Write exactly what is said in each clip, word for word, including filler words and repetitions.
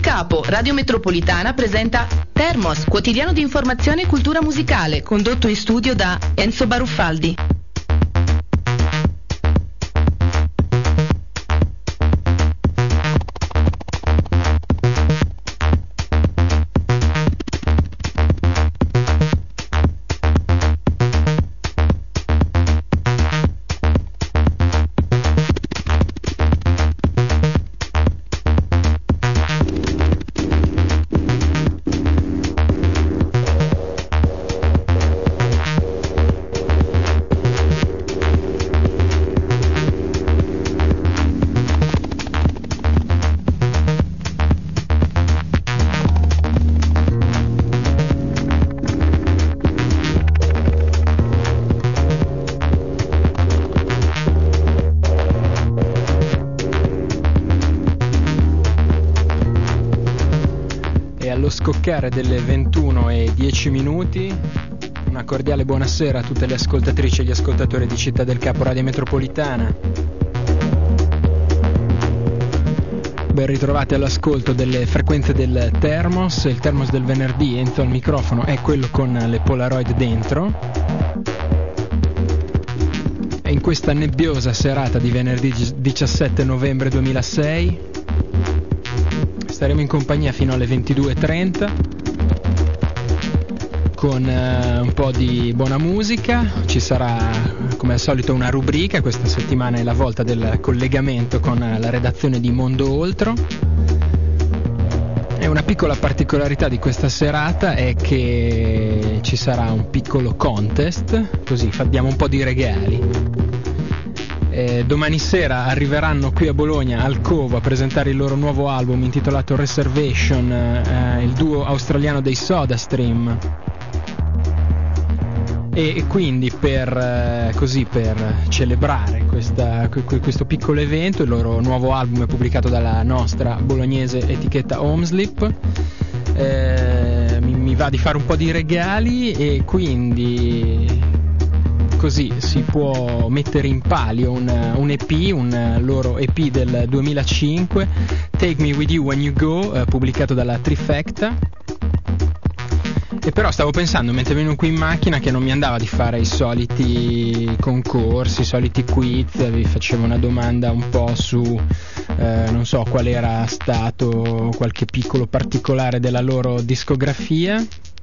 Capo, Radio Metropolitana presenta Termos, quotidiano di informazione e cultura musicale, condotto in studio da Enzo Baruffaldi. Scoccare delle ventuno e dieci minuti, una cordiale buonasera a tutte le ascoltatrici e gli ascoltatori di Città del Capo Radio Metropolitana. Ben ritrovati all'ascolto delle frequenze del Termos. Il Termos del venerdì, Enzo al microfono, è quello con le Polaroid dentro. E in questa nebbiosa serata di venerdì diciassette novembre duemilasei staremo in compagnia fino alle ventidue e trenta con uh, un po' di buona musica. Ci sarà come al solito una rubrica, questa settimana è la volta del collegamento con la redazione di Mondo Oltro. E una piccola particolarità di questa serata è che ci sarà un piccolo contest, così diamo un po' di regali. Eh, domani sera arriveranno qui a Bologna al Covo a presentare il loro nuovo album intitolato Reservation, eh, il duo australiano dei SodaStream. E quindi per, eh, così, per celebrare questa, questo piccolo evento, il loro nuovo album è pubblicato dalla nostra bolognese etichetta Homeslip. Eh, mi, mi va di fare un po' di regali e quindi così si può mettere in palio un, un E P, un loro E P del duemilacinque, Take Me With You When You Go, eh, pubblicato dalla Trifecta. E però stavo pensando mentre venivo qui in macchina che non mi andava di fare i soliti concorsi, i soliti quiz. Vi facevo una domanda un po' su eh, non so qual era stato qualche piccolo particolare della loro discografia,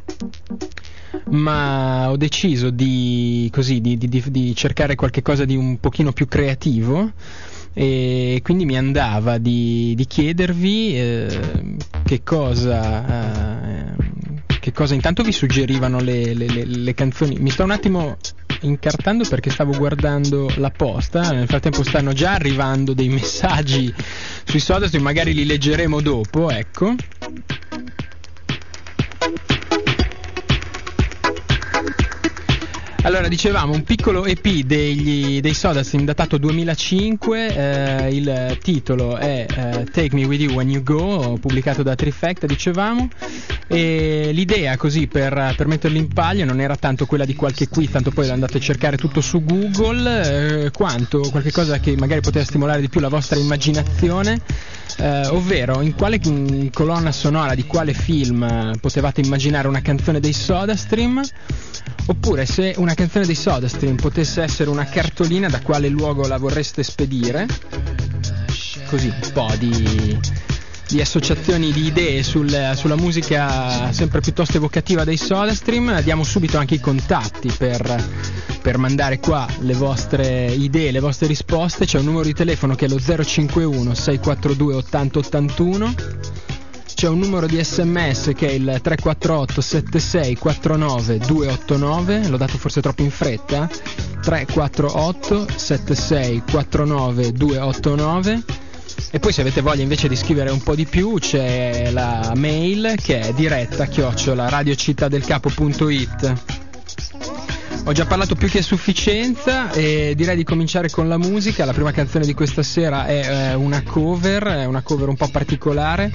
ma ho deciso di così di, di, di cercare qualche cosa di un pochino più creativo, e quindi mi andava di, di chiedervi eh, che cosa eh, che cosa intanto vi suggerivano le, le, le, le canzoni. Mi sto un attimo incartando perché stavo guardando la posta, nel frattempo stanno già arrivando dei messaggi sui SodaStream, magari li leggeremo dopo, ecco. Allora, dicevamo, un piccolo E P degli, dei SodaStream datato duemilacinque, eh, il titolo è eh, Take Me With You When You Go, pubblicato da Trifecta, dicevamo, e l'idea così per, per metterlo in palio non era tanto quella di qualche quiz, tanto poi andate a cercare tutto su Google, eh, quanto qualche cosa che magari poteva stimolare di più la vostra immaginazione, eh, ovvero in quale in colonna sonora di quale film potevate immaginare una canzone dei SodaStream, oppure se una canzone dei SodaStream potesse essere una cartolina, da quale luogo la vorreste spedire. Così un po' di, di associazioni di idee sul, sulla musica sempre piuttosto evocativa dei SodaStream. Diamo subito anche i contatti per, per mandare qua le vostre idee, le vostre risposte. C'è un numero di telefono che è lo zero cinquantuno sei quattro due ottanta ottantuno. C'è un numero di sms che è il tre quattro otto sette sei quattro nove due otto nove, l'ho dato forse troppo in fretta, tre quattro otto sette sei quattro nove due otto nove. E poi se avete voglia invece di scrivere un po' di più c'è la mail che è diretta chiocciola radiocittadelcapo punto it. Ho già parlato più che a sufficienza e direi di cominciare con la musica. La prima canzone di questa sera è eh, una cover, è una cover un po' particolare,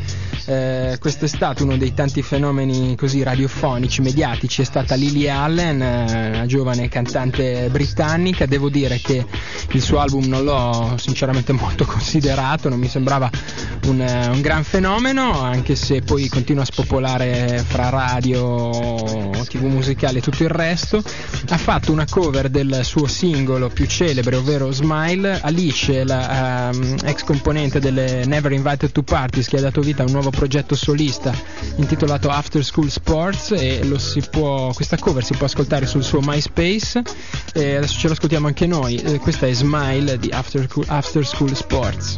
eh, quest'estate uno dei tanti fenomeni così radiofonici, mediatici, è stata Lily Allen, eh, una giovane cantante britannica. Devo dire che il suo album non l'ho sinceramente molto considerato, non mi sembrava un, un gran fenomeno, anche se poi continua a spopolare fra radio, tv musicale e tutto il resto. Ha fatto una cover del suo singolo più celebre, ovvero Smile. Alice, la um, ex componente delle Never Invited to Parties, che ha dato vita a un nuovo progetto solista intitolato After School Sports, e lo si può, questa cover si può ascoltare sul suo MySpace, e adesso ce l'ascoltiamo anche noi. Eh, questa è Smile di After, After School Sports.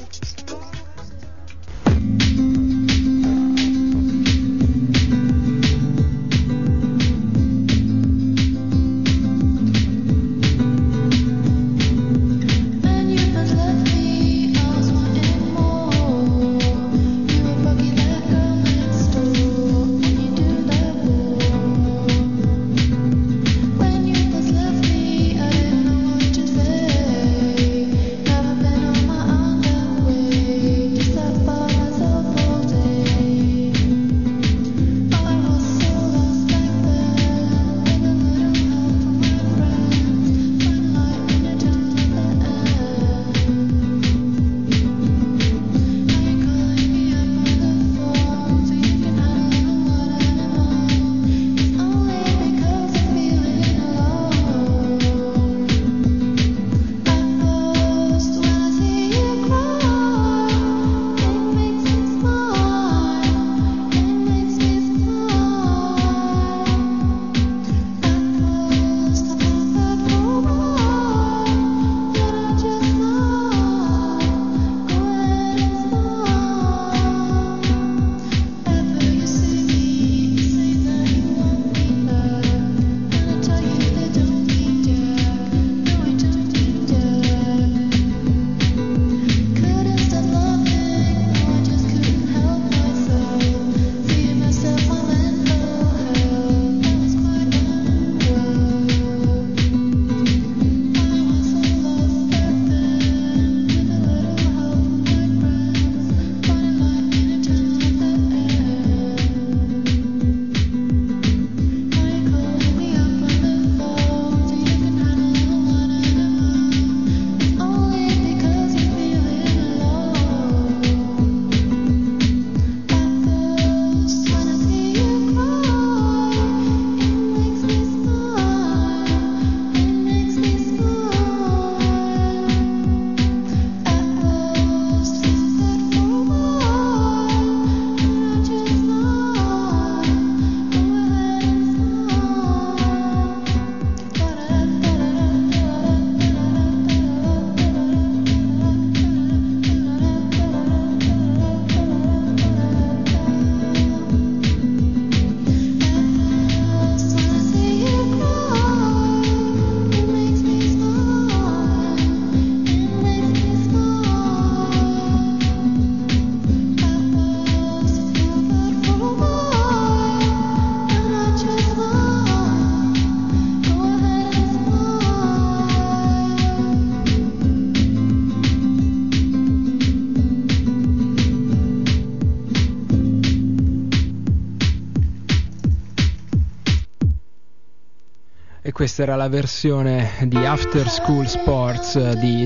Questa era la versione di After School Sports di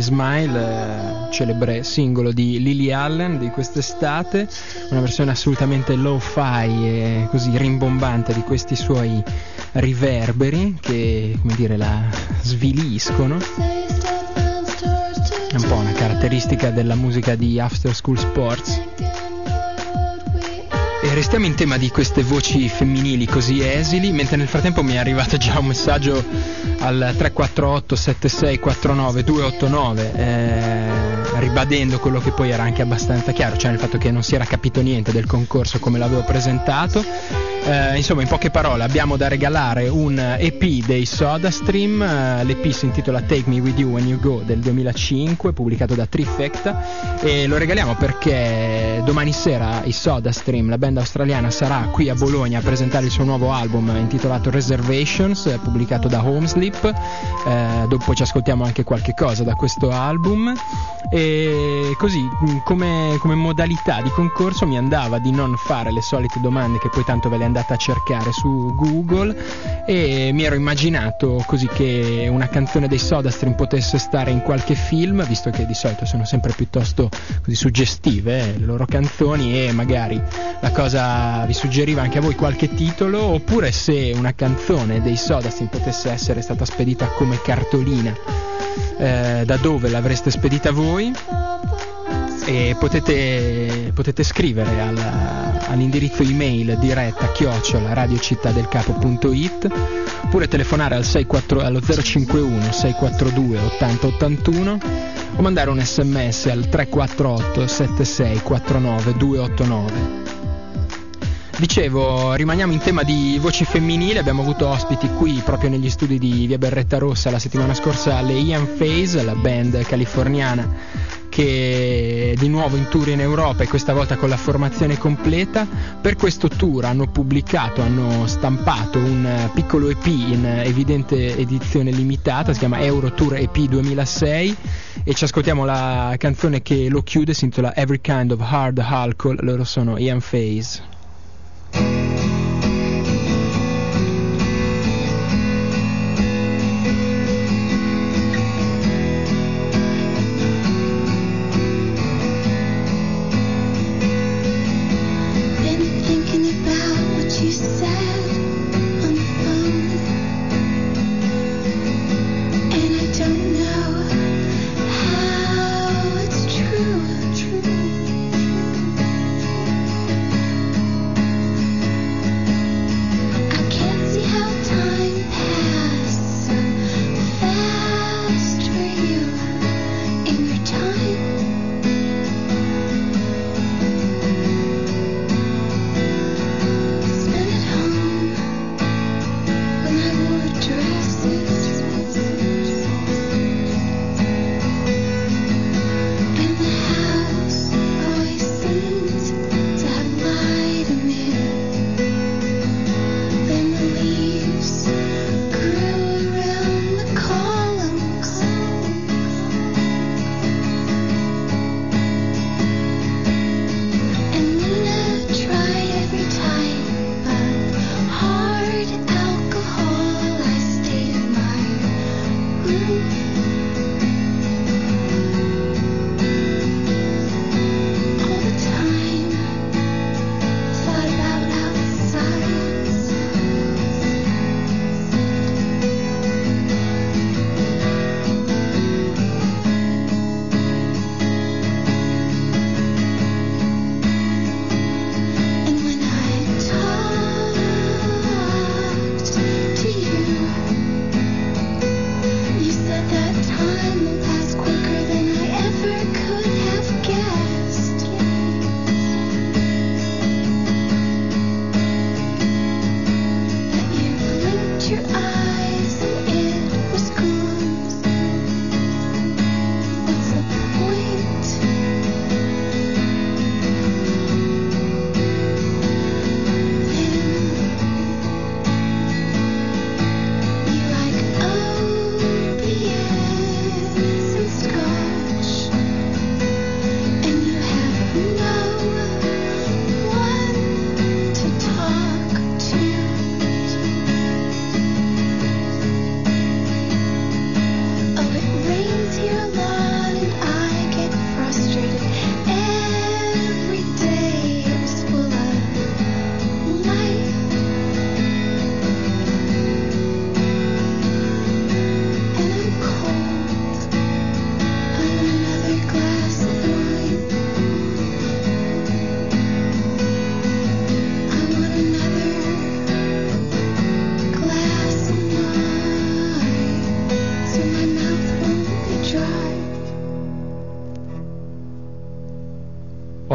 Smile, celebre singolo di Lily Allen di quest'estate, una versione assolutamente lo-fi e così rimbombante di questi suoi riverberi che, come dire, la sviliscono. È un po' una caratteristica della musica di After School Sports. E restiamo in tema di queste voci femminili così esili, mentre nel frattempo mi è arrivato già un messaggio al tre quattro otto sette sei quattro nove due otto nove, eh, ribadendo quello che poi era anche abbastanza chiaro, cioè il fatto che non si era capito niente del concorso come l'avevo presentato, Eh, insomma, in poche parole, abbiamo da regalare un E P dei SodaStream. eh, l'E P si intitola Take Me With You When You Go del duemilacinque, pubblicato da Trifecta, e lo regaliamo perché domani sera i SodaStream, la band australiana, sarà qui a Bologna a presentare il suo nuovo album intitolato Reservations, pubblicato da Homesleep. Eh, dopo ci ascoltiamo anche qualche cosa da questo album. E così, come, come modalità di concorso, mi andava di non fare le solite domande che poi tanto ve le andate a cercare su Google, e mi ero immaginato così che una canzone dei SodaStream potesse stare in qualche film, visto che di solito sono sempre piuttosto così suggestive eh, le loro canzoni, e magari la cosa vi suggeriva anche a voi qualche titolo, oppure se una canzone dei SodaStream potesse essere stata spedita come cartolina, eh, da dove l'avreste spedita voi. E potete, potete scrivere alla, all'indirizzo email diretta chiocciola radiocittadelcapo punto it, oppure telefonare al sei quattro, allo zero cinquantuno sei quattro due ottanta ottantuno, o mandare un sms al tre quattro otto sette sei quattro nove due otto nove. Dicevo, rimaniamo in tema di voci femminili. Abbiamo avuto ospiti qui proprio negli studi di via Berretta Rossa la settimana scorsa le Ian Phase, la band californiana che è di nuovo in tour in Europa, e questa volta con la formazione completa. Per questo tour hanno pubblicato, hanno stampato un piccolo E P in evidente edizione limitata, si chiama Euro Tour E P duemilasei, e ci ascoltiamo la canzone che lo chiude, si intitola Every Kind of Hard Alcohol. Loro sono Ian Phase. True, true, true.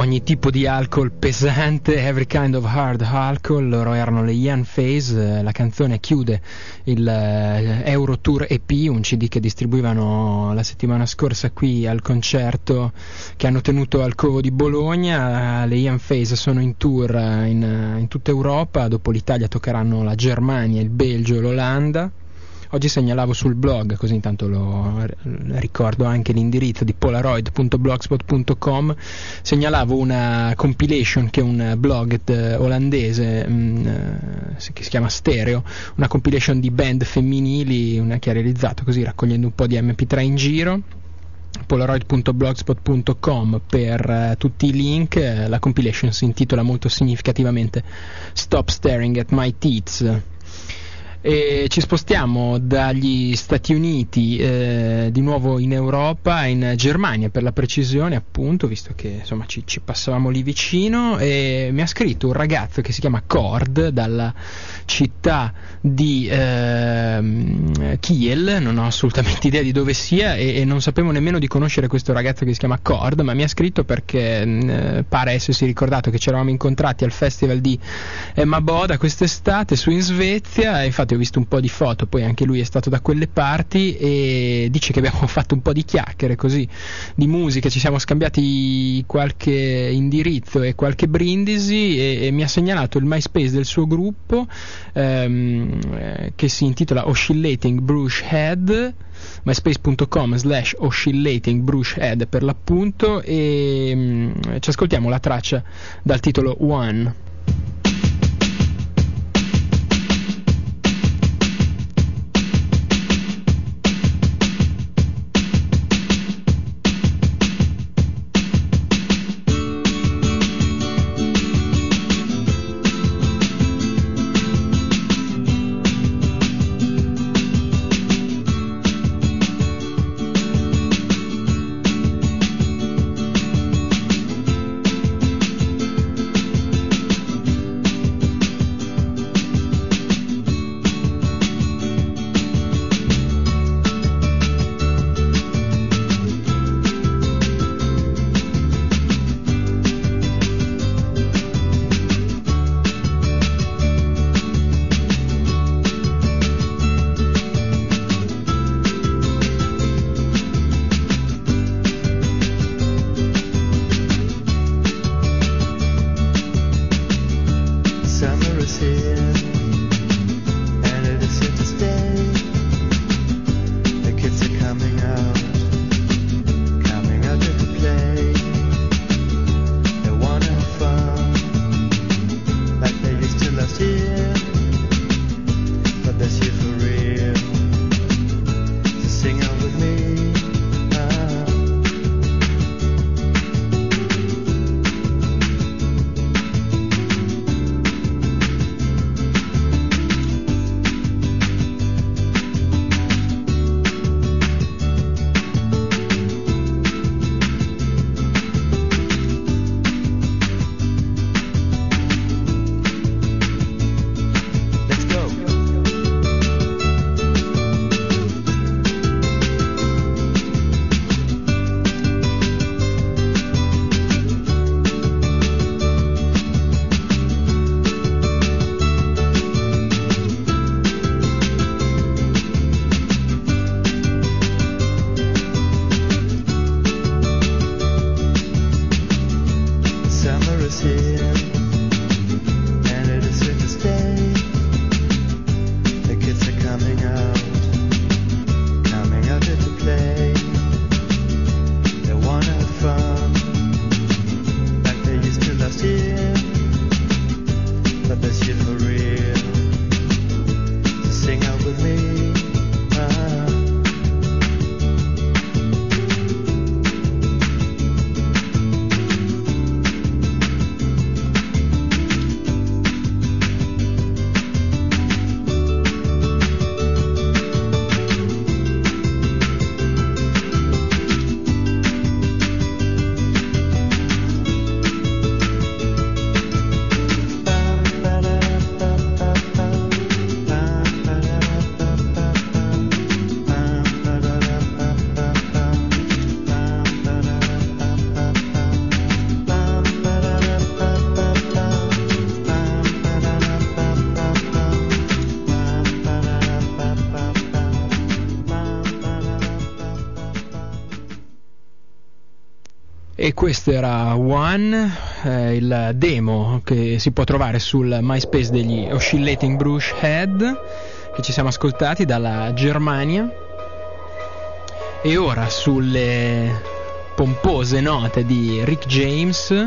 ogni tipo di alcol pesante, every kind of hard alcohol. Loro erano le Ian Phase. La canzone chiude il uh, Euro Tour E P, un C D che distribuivano la settimana scorsa qui al concerto che hanno tenuto al Covo di Bologna. Le Ian Phase sono in tour in, in tutta Europa, dopo l'Italia toccheranno la Germania, il Belgio, l'Olanda. Oggi segnalavo sul blog, così intanto lo ricordo anche l'indirizzo di polaroid punto blogspot punto com, segnalavo una compilation che è un blog olandese mh, che si chiama Stereo, una compilation di band femminili, una che ha realizzato così raccogliendo un po' di emme pi tre in giro. polaroid punto blogspot punto com per uh, tutti i link. Uh, la compilation si intitola molto significativamente Stop Staring at My Teats. E ci spostiamo dagli Stati Uniti eh, di nuovo in Europa, in Germania per la precisione, appunto, visto che insomma ci, ci passavamo lì vicino. E mi ha scritto un ragazzo che si chiama Cord dalla città di eh, Kiel, non ho assolutamente idea di dove sia e, e non sapevo nemmeno di conoscere questo ragazzo che si chiama Cord, ma mi ha scritto perché eh, pare essersi ricordato che ci eravamo incontrati al festival di Emma Boda quest'estate su in Svezia, e infatti ho visto un po' di foto, poi anche lui è stato da quelle parti e dice che abbiamo fatto un po' di chiacchiere così di musica, ci siamo scambiati qualche indirizzo e qualche brindisi e, e mi ha segnalato il MySpace del suo gruppo ehm, eh, che si intitola Oscillating Brush Head, myspace punto com slash oscillating brush head per l'appunto, e mh, ci ascoltiamo la traccia dal titolo One. E questo era One, eh, il demo che si può trovare sul MySpace degli Oscillating Brush Head, che ci siamo ascoltati dalla Germania. E ora sulle pompose note di Rick James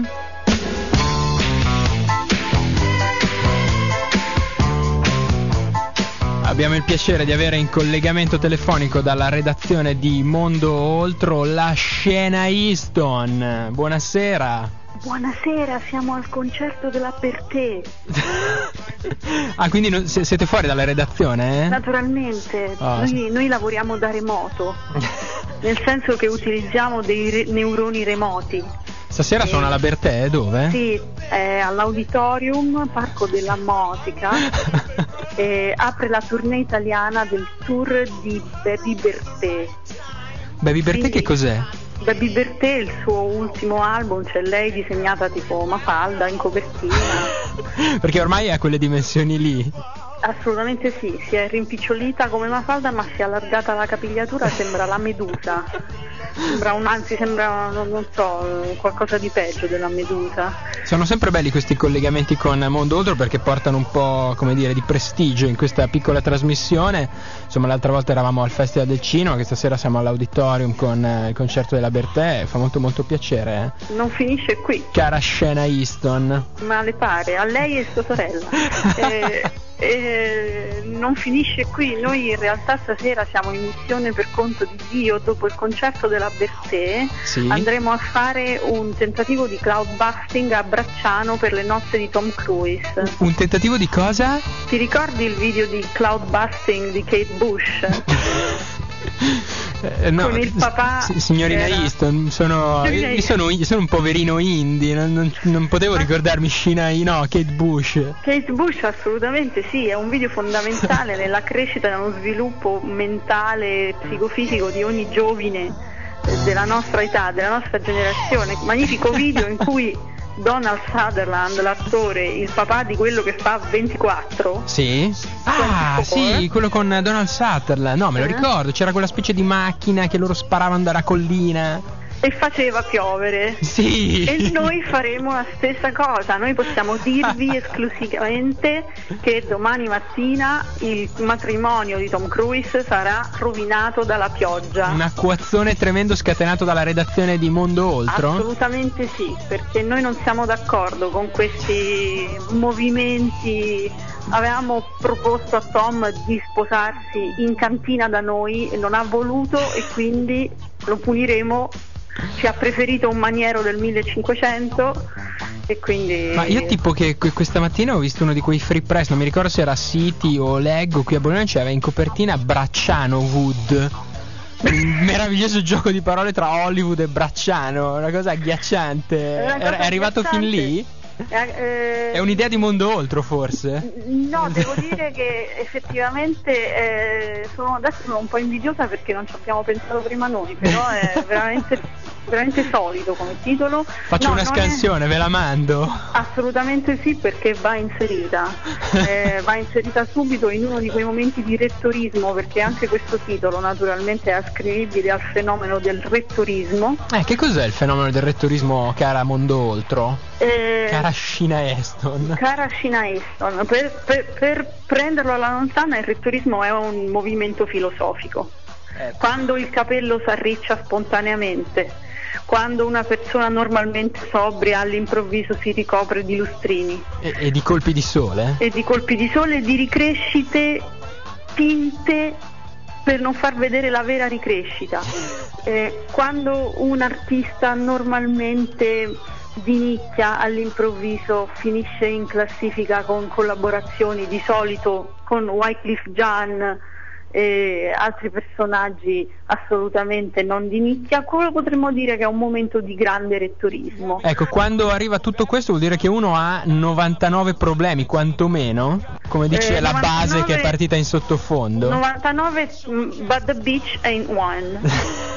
abbiamo il piacere di avere in collegamento telefonico dalla redazione di Mondo Oltre la Scena Easton. Buonasera. Buonasera, siamo al concerto della Bertè. Ah, quindi non, se, siete fuori dalla redazione? Eh? Naturalmente, oh. noi, noi lavoriamo da remoto, nel senso che utilizziamo dei re- neuroni remoti. Stasera suona la Bertè, dove? Sì, è all'Auditorium, Parco della Musica. E apre la tournée italiana del tour di Baby Bertè. Baby Bertè Quindi, che cos'è? Baby Bertè, il suo ultimo album, c'è lei disegnata tipo Mafalda in copertina. Perché ormai ha quelle dimensioni lì. Assolutamente sì, si è rimpicciolita come Mafalda, ma si è allargata la capigliatura, sembra la Medusa. Sembra un, anzi sembra, non, non so, qualcosa di peggio della Medusa. Sono sempre belli questi collegamenti con Mondo Oltre perché portano un po', come dire, di prestigio in questa piccola trasmissione. Insomma, l'altra volta eravamo al Festival del Cinema, questa sera siamo all'Auditorium con eh, il concerto della Bertè, fa molto molto piacere. Eh? Non finisce qui. Cara Scena Easton. Ma le pare, a lei e sua sorella. e, e non finisce qui, noi in realtà stasera siamo in missione per conto di Dio. Dopo il concerto della Bertè sì. andremo a fare un tentativo di cloud busting a Bracciano per le nozze di Tom Cruise. Un tentativo di cosa? Ti ricordi il video di cloud busting di Kate Bush? Eh, no, con il papà s- signorina era... Easton, sono, signorina io, sono, io sono un poverino indie, non, non, non potevo ricordarmi Scena, no, Kate Bush. Kate Bush assolutamente sì, è un video fondamentale nella crescita e nello sviluppo mentale e psicofisico di ogni giovine della nostra età, della nostra generazione. Magnifico video in cui Donald Sutherland, l'attore, il papà di quello che fa ventiquattro. Sì? Ah, sì, quello con Donald Sutherland. No, me lo eh? ricordo, c'era quella specie di macchina che loro sparavano dalla collina. E faceva piovere. Sì. E noi faremo la stessa cosa. Noi possiamo dirvi esclusivamente che domani mattina il matrimonio di Tom Cruise sarà rovinato dalla pioggia. Un acquazzone tremendo scatenato dalla redazione di Mondo Oltre? Assolutamente sì, perché noi non siamo d'accordo con questi movimenti. Avevamo proposto a Tom di sposarsi in cantina da noi e non ha voluto, e quindi lo puniremo. Ci ha preferito un maniero del millecinquecento e quindi... Ma io tipo che questa mattina ho visto uno di quei free press, non mi ricordo se era City o Leggo, qui a Bologna c'era in copertina Bracciano Wood. Un meraviglioso gioco di parole tra Hollywood e Bracciano, una cosa agghiacciante. È, una cosa è arrivato agghiacciante. fin lì? Eh, eh, È un'idea di Mondo Oltre, forse? No, devo dire che effettivamente eh, sono, adesso sono un po' invidiosa perché non ci abbiamo pensato prima noi, però è veramente, veramente solido come titolo. Faccio no, una scansione, è... ve la mando? Assolutamente sì, perché va inserita, eh, va inserita subito in uno di quei momenti di rettorismo, perché anche questo titolo naturalmente è ascrivibile al fenomeno del rettorismo. Eh, che cos'è il fenomeno del rettorismo, cara Mondo Oltre? Eh, cara Scena Easton. Cara Scena Easton, per, per, per prenderlo alla lontana, il rettorismo è un movimento filosofico. Eh. Quando il capello si arriccia spontaneamente, quando una persona normalmente sobria all'improvviso si ricopre di lustrini e, e di colpi di sole e di colpi di sole e di ricrescite tinte per non far vedere la vera ricrescita, eh, quando un artista normalmente di nicchia all'improvviso finisce in classifica con collaborazioni di solito con Wyclef Jean e altri personaggi assolutamente non di nicchia, quello potremmo dire che è un momento di grande rettorismo. Ecco, quando arriva tutto questo vuol dire che uno ha novantanove problemi, quantomeno, come dice eh, la novantanove, base che è partita in sottofondo. novantanove, but the beach ain't one.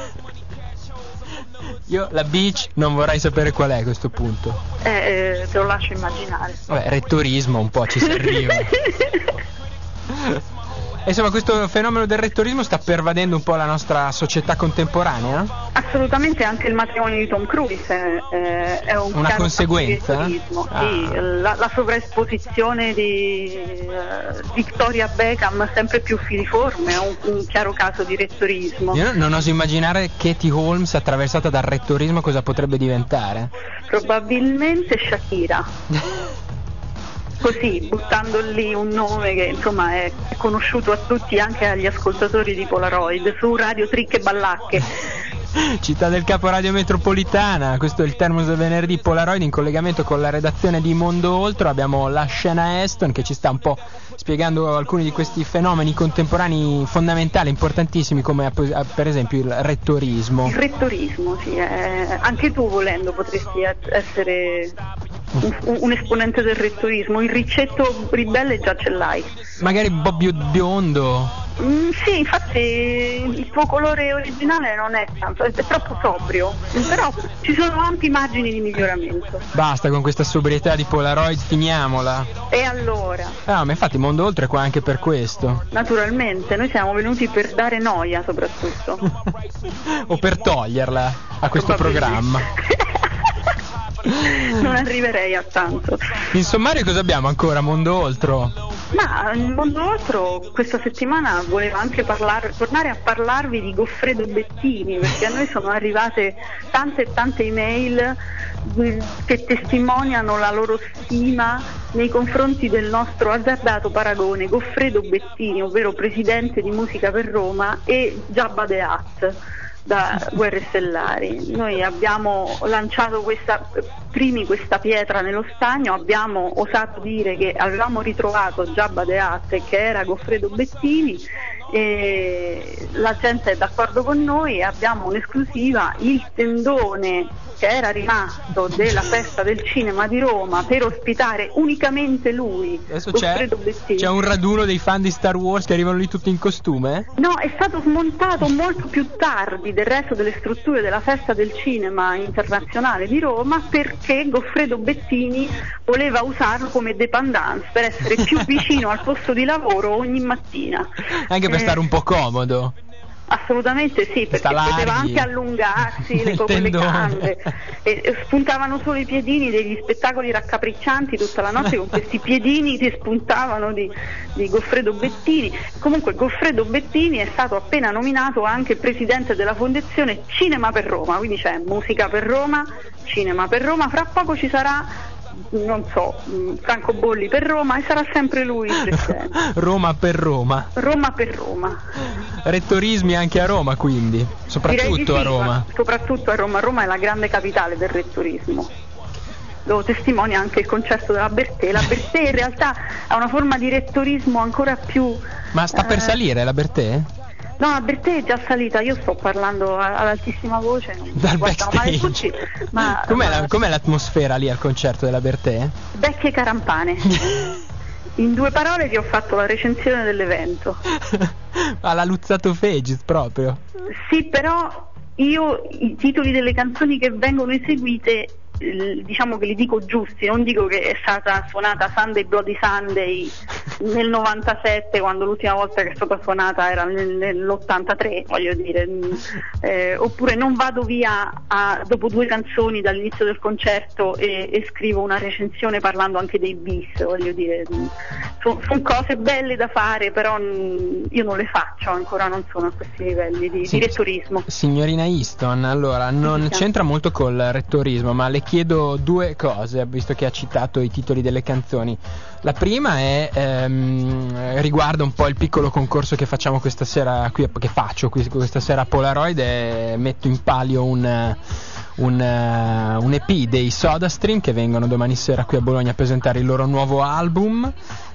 Io la beach non vorrei sapere qual è a questo punto. Eh, eh, te lo lascio immaginare. Vabbè, rettorismo un po' ci si arriva. Insomma, questo fenomeno del rettorismo sta pervadendo un po' la nostra società contemporanea? Assolutamente, anche il matrimonio di Tom Cruise è, è, è un una conseguenza. Ah. Sì, la, la sovraesposizione di uh, Victoria Beckham sempre più filiforme è un, un chiaro caso di rettorismo. Io non oso immaginare Katie Holmes attraversata dal rettorismo cosa potrebbe diventare. Probabilmente Shakira. Così, buttando lì un nome che insomma è conosciuto a tutti, anche agli ascoltatori di Polaroid, su Radio Trick e Ballacche. Città del Capo Radio Metropolitana, questo è il Termos del venerdì Polaroid in collegamento con la redazione di Mondo Oltre. Abbiamo la scena Aston che ci sta un po' spiegando alcuni di questi fenomeni contemporanei fondamentali, importantissimi, come per esempio il rettorismo. Il rettorismo, sì, eh, anche tu volendo potresti essere un, un esponente del rettorismo. Il ricetto ribelle già ce l'hai. Magari un po' più biondo. Mm, sì, infatti il tuo colore originale non è tanto, è troppo sobrio, però ci sono ampi margini di miglioramento. Basta con questa sobrietà di Polaroid, finiamola. E allora? Ah, ma infatti Mondo Oltre è qua anche per questo. Naturalmente, noi siamo venuti per dare noia soprattutto. O per toglierla a questo programma. Non arriverei a tanto. In sommario cosa abbiamo ancora, Mondo Oltre? Ma il Mondo Oltre questa settimana voleva anche parlare, tornare a parlarvi di Goffredo Bettini, perché a noi sono arrivate tante e tante email che testimoniano la loro stima nei confronti del nostro azzardato paragone Goffredo Bettini, ovvero presidente di Musica per Roma, e Jabba the Hutt da Guerre Stellari. Noi abbiamo lanciato questa, primi questa pietra nello stagno, abbiamo osato dire che avevamo ritrovato Jabba the Hutt e che era Goffredo Bettini, e la gente è d'accordo con noi, e abbiamo un'esclusiva: il tendone che era rimasto della festa del cinema di Roma per ospitare unicamente lui. Adesso c'è, c'è un raduno dei fan di Star Wars che arrivano lì tutti in costume? No, è stato smontato molto più tardi del resto delle strutture della festa del cinema internazionale di Roma, perché Goffredo Bettini voleva usarlo come dépendance per essere più vicino al posto di lavoro ogni mattina. Anche per eh, stare un po' comodo. Assolutamente sì, perché poteva anche allungarsi le, le gambe, e, e spuntavano solo i piedini, degli spettacoli raccapriccianti tutta la notte con questi piedini che spuntavano di, di Goffredo Bettini. Comunque Goffredo Bettini è stato appena nominato anche presidente della fondazione Cinema per Roma, quindi c'è Musica per Roma, Cinema per Roma, fra poco ci sarà, non so, Franco Bolli per Roma, e sarà sempre lui il presidente. Roma per Roma. Roma per Roma. Rettorismi anche a Roma, quindi, soprattutto sì, a Roma. Soprattutto a Roma. Roma è la grande capitale del rettorismo. Lo testimonia anche il concerto della Bertè. La Bertè in realtà ha una forma di rettorismo ancora più... Ma sta per eh... salire la Bertè? No, la Bertè è già salita, io sto parlando ad altissima voce, non dal backstage. Tutti, ma, com'è, ma... La, com'è l'atmosfera lì al concerto della Bertè? Vecchie carampane. In due parole ti ho fatto la recensione dell'evento. Ma l'ha luzzato Fegis proprio. Sì, però io i titoli delle canzoni che vengono eseguite, diciamo che li dico giusti, non dico che è stata suonata Sunday Bloody Sunday nel novantasette, quando l'ultima volta che è stata suonata era nell'ottantatré, voglio dire, eh, oppure non vado via a, dopo due canzoni dall'inizio del concerto e, e scrivo una recensione parlando anche dei bis, voglio dire, sono son cose belle da fare, però io non le faccio, ancora non sono a questi livelli di, sì, di rettorismo. Signorina Easton, allora non c'entra molto col rettorismo, ma le chiedo due cose, visto che ha citato i titoli delle canzoni. La prima è ehm, riguarda un po' il piccolo concorso che facciamo questa sera qui, che faccio qui, questa sera a Polaroid, e metto in palio un un, uh, un E P dei SodaStream che vengono domani sera qui a Bologna a presentare il loro nuovo album,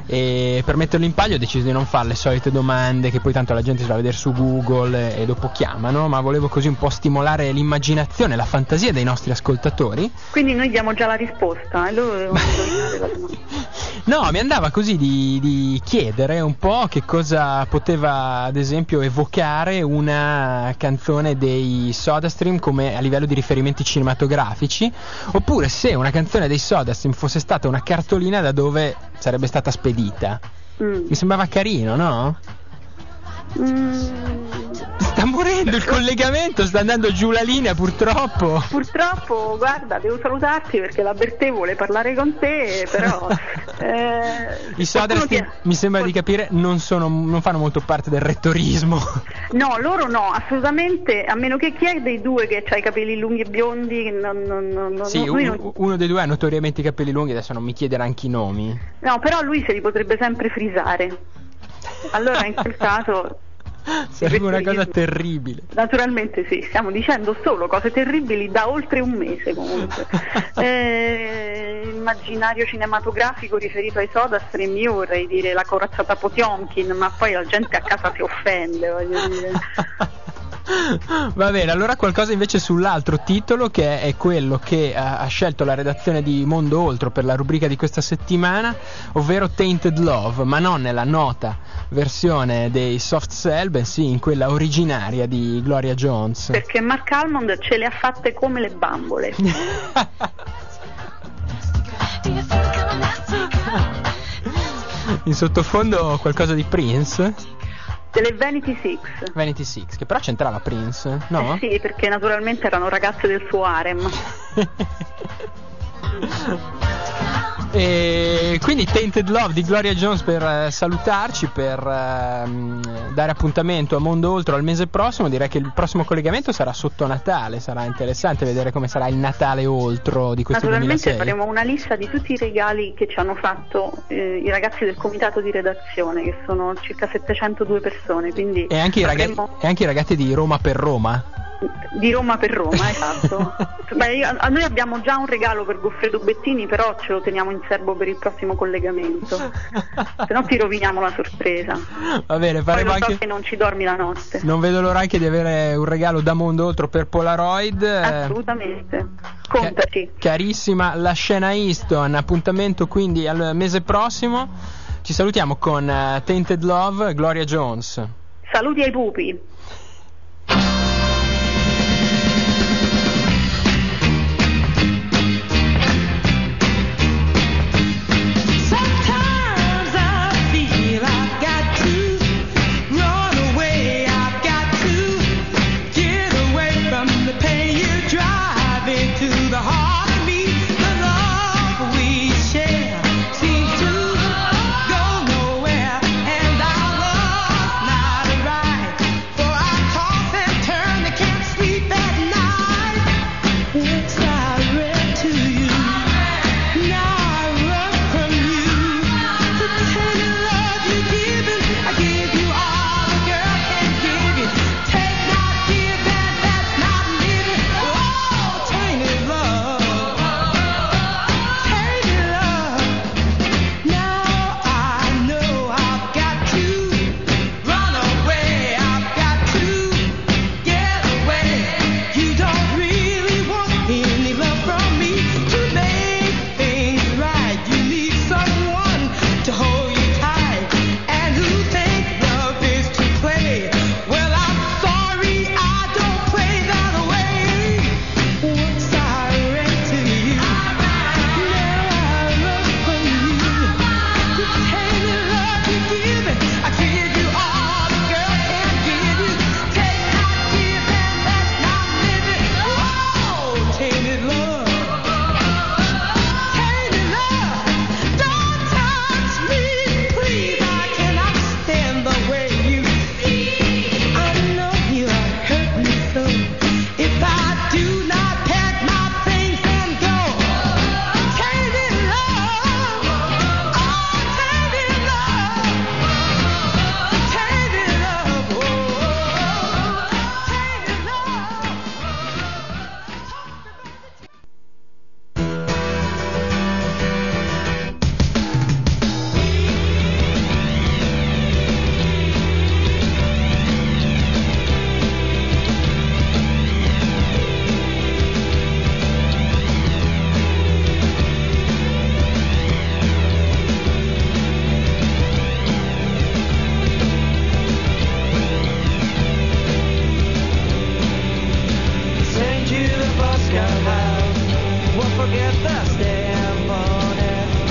e per metterlo in palio ho deciso di non fare le solite domande che poi tanto la gente si va a vedere su Google e dopo chiamano, ma volevo così un po' stimolare l'immaginazione, la fantasia dei nostri ascoltatori. Quindi noi diamo già la risposta e loro devono indovinare la domanda. No, mi andava così di, di chiedere un po' che cosa poteva ad esempio evocare una canzone dei SodaStream come a livello di riferimenti cinematografici, oppure se una canzone dei SodaStream fosse stata una cartolina da dove sarebbe stata spedita. Mm. Mi sembrava carino, no? Mm. Sta morendo il collegamento, sta andando giù la linea purtroppo. Purtroppo, guarda, devo salutarti perché la Bertè vuole parlare con te, però eh, i Soda ti... mi sembra di capire non sono non fanno molto parte del rettorismo. No, loro no, assolutamente, a meno che chi è dei due che ha i capelli lunghi e biondi non, non, non, sì, lui un, non... uno dei due ha notoriamente i capelli lunghi, adesso non mi chiedere anche i nomi. No, però lui se li potrebbe sempre frisare. Allora in quel caso sarebbe una cosa terribile. Naturalmente sì, stiamo dicendo solo cose terribili da oltre un mese comunque. eh, immaginario cinematografico riferito ai Sodastream, io vorrei dire la corazzata Potionkin, ma poi la gente a casa si offende, voglio dire. Va bene, allora qualcosa invece sull'altro titolo, che è quello che ha, ha scelto la redazione di Mondo Oltre per la rubrica di questa settimana, ovvero Tainted Love, ma non nella nota versione dei Soft Cell, bensì in quella originaria di Gloria Jones. Perché Mark Almond ce le ha fatte come le bambole. In sottofondo qualcosa di Prince? Delle Vanity Six. Vanity Six, che però c'entrava Prince, no? Eh sì, perché naturalmente erano ragazze del suo harem. E quindi Tainted Love di Gloria Jones per eh, salutarci, per eh, dare appuntamento a Mondo Oltre al mese prossimo. Direi che il prossimo collegamento sarà sotto Natale, sarà interessante vedere come sarà il Natale Oltre di questo Naturalmente duemilasei. faremo una lista di tutti i regali che ci hanno fatto eh, i ragazzi del comitato di redazione, che sono circa settecentodue persone, quindi e anche, avremo... i ragazzi, e anche i ragazzi di Roma per Roma. Di Roma per Roma, esatto. Beh, io, a noi abbiamo già un regalo per Goffredo Bettini, però ce lo teniamo in serbo per il prossimo collegamento, se no ti roviniamo la sorpresa. Va bene, faremo Poi lo so anche... che non ci dormi la notte. Non vedo l'ora anche di avere un regalo da Mondo Oltre per Polaroid. Assolutamente, contaci. Carissima la scena Easton, appuntamento quindi al mese prossimo. Ci salutiamo con uh, Tainted Love, Gloria Jones. Saluti ai pupi.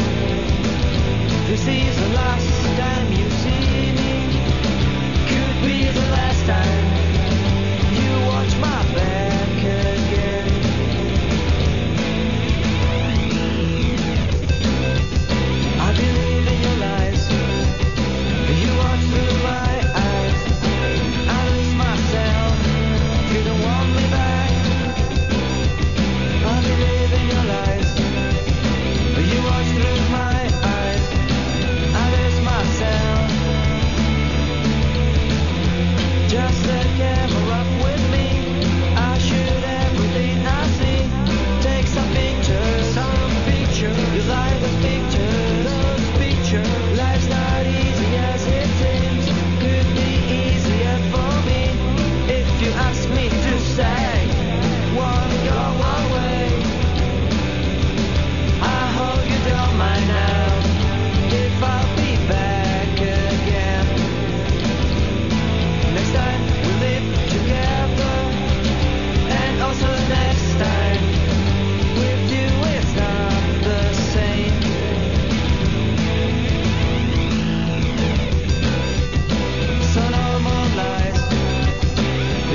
This is the last time you see me. Could we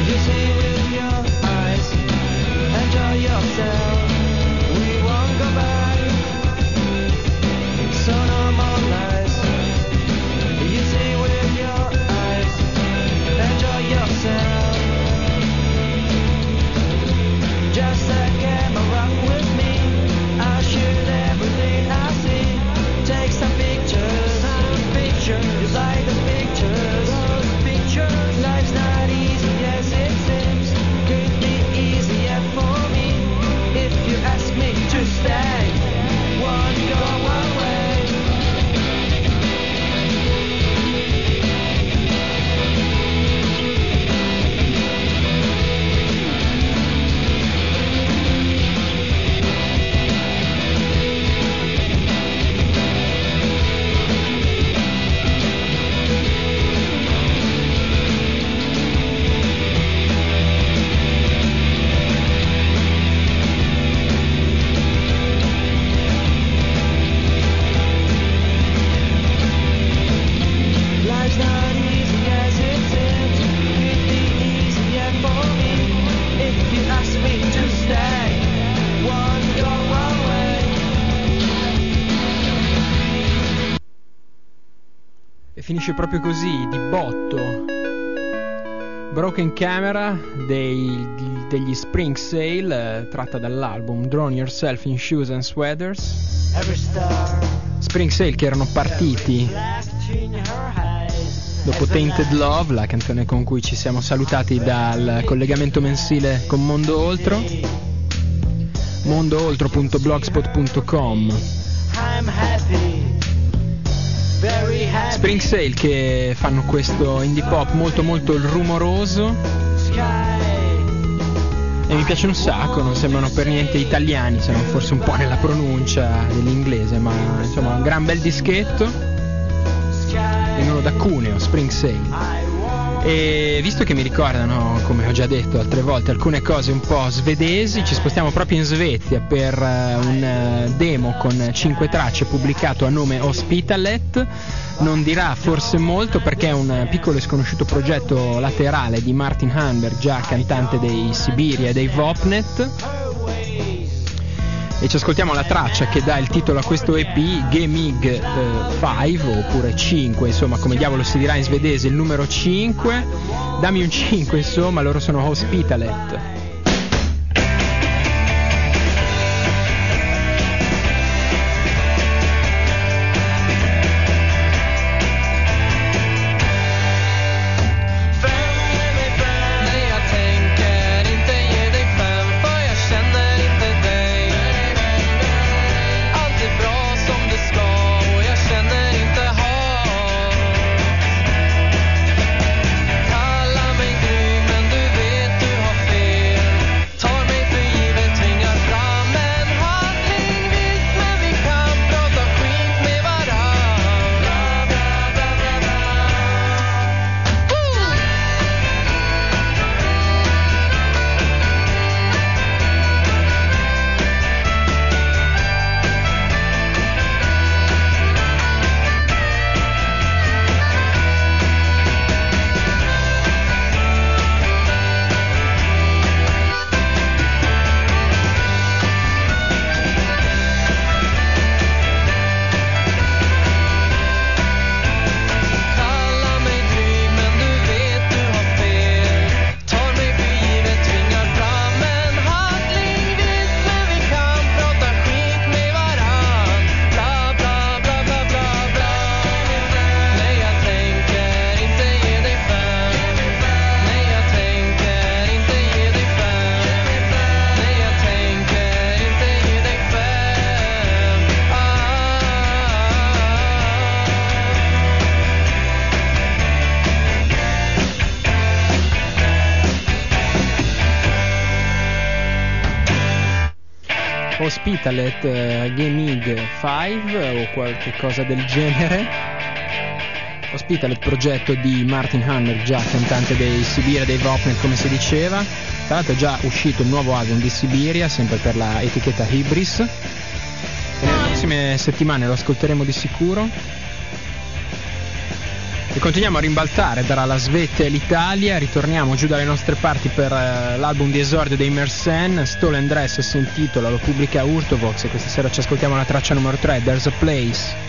Finisce proprio così, di botto. Broken Camera dei, degli Spring Sale, eh, tratta dall'album Drown Yourself in Shoes and Sweaters. Spring Sale che erano partiti dopo Tainted Love, la canzone con cui ci siamo salutati dal collegamento mensile con Mondo Oltro. mondo oltro punto blogspot punto com. Spring Sale che fanno questo indie pop molto molto rumoroso e mi piace un sacco, non sembrano per niente italiani, se non forse un po' nella pronuncia dell'inglese, ma insomma un gran bel dischetto. Vengono da Cuneo, Spring Sale. E visto che mi ricordano, come ho già detto altre volte, alcune cose un po' svedesi, ci spostiamo proprio in Svezia per uh, un uh, demo con cinque tracce pubblicato a nome Hospitalet. Non dirà forse molto perché è un piccolo e sconosciuto progetto laterale di Martin Hanberg, già cantante dei Sibiria e dei Vopnet. E ci ascoltiamo la traccia che dà il titolo a questo E P, Gemig eh, cinque oppure cinque, insomma come diavolo si dirà in svedese il numero cinque. Dammi un cinque, insomma, loro sono Hospitalet. Hospitalet uh, Gemig cinque o qualche cosa del genere. Hospitalet, progetto di Martin Hanberg, già cantante dei Sibiria, dei Vopnet come si diceva. Tra l'altro è già uscito il nuovo album di Sibiria, sempre per la etichetta Hybris, e nelle prossime settimane lo ascolteremo di sicuro. E continuiamo a rimbalzare tra la Svezia e l'Italia, ritorniamo giù dalle nostre parti per uh, l'album di esordio dei Mersenne, Stolen Dress si intitola, lo pubblica Urtovox e questa sera ci ascoltiamo la traccia numero tre, There's a Place.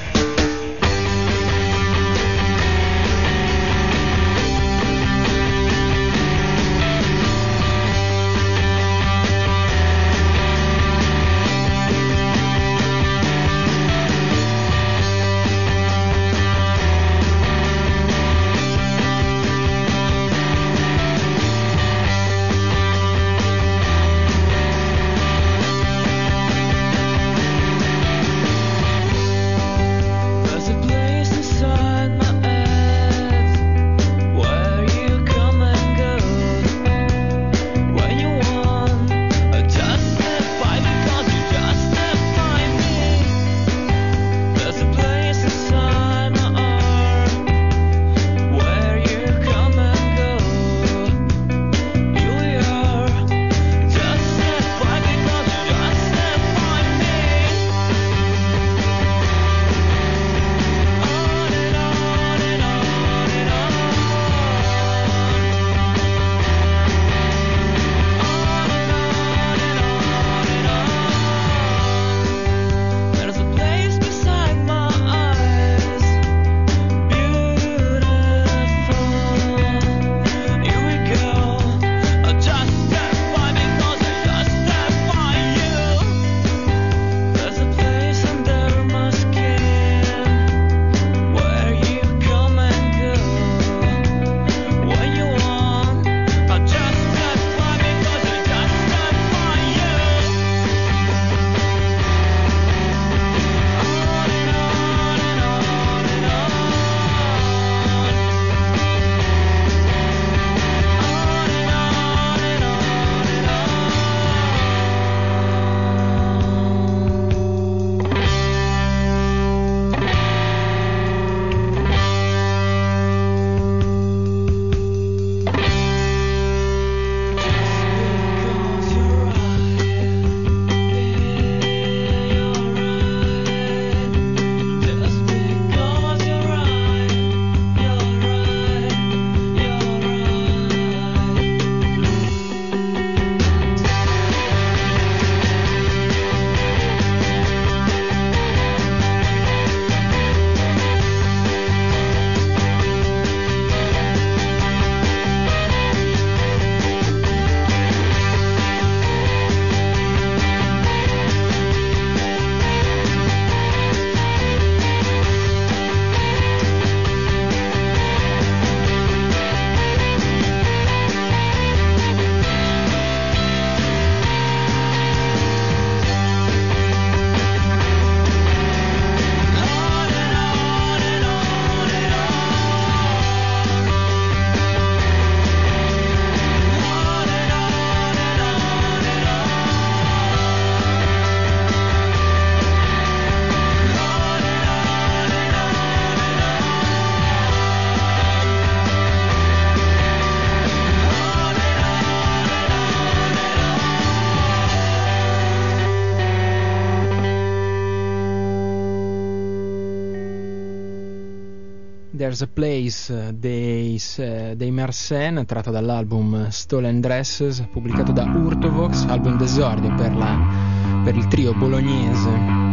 There's a Place dei, dei Mersenne, tratto dall'album Stolen Dresses, pubblicato da Urtovox, album d'esordio per, la, per il trio bolognese.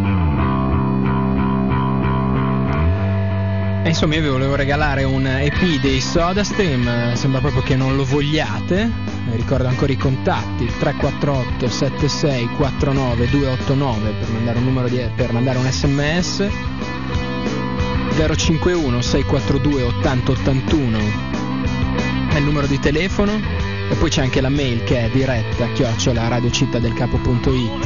E insomma io vi volevo regalare un E P dei SodaStream, sembra proprio che non lo vogliate. Ricordo ancora i contatti, tre quattro otto sette sei quattro nove due otto nove per mandare un numero di, per mandare un sms, zero cinque uno sei quattro due ottanta ottantuno è il numero di telefono, e poi c'è anche la mail che è diretta chiocciola radiocittadelcapo punto it.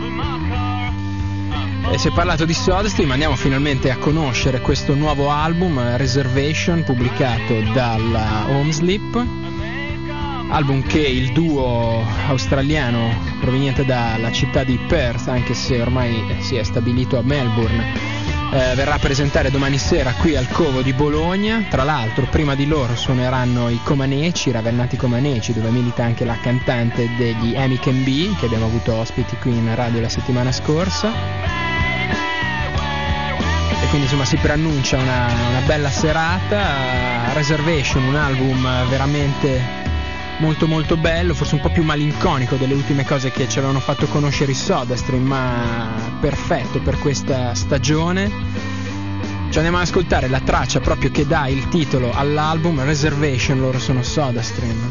E si è parlato di SodaStream, andiamo finalmente a conoscere questo nuovo album, Reservation, pubblicato dalla Homesleep, album che il duo australiano proveniente dalla città di Perth, anche se ormai si è stabilito a Melbourne, eh, verrà a presentare domani sera qui al Covo di Bologna. Tra l'altro prima di loro suoneranno i Comaneci, i Ravennati Comaneci, dove milita anche la cantante degli Amy Can Be, che abbiamo avuto ospiti qui in radio la settimana scorsa. e quindi insomma si preannuncia una, una bella serata. Reservation, un album veramente molto molto bello, forse un po' più malinconico delle ultime cose che ci avevano fatto conoscere i SodaStream, ma perfetto per questa stagione. Ci andiamo ad ascoltare la traccia proprio che dà il titolo all'album, Reservation, loro sono SodaStream.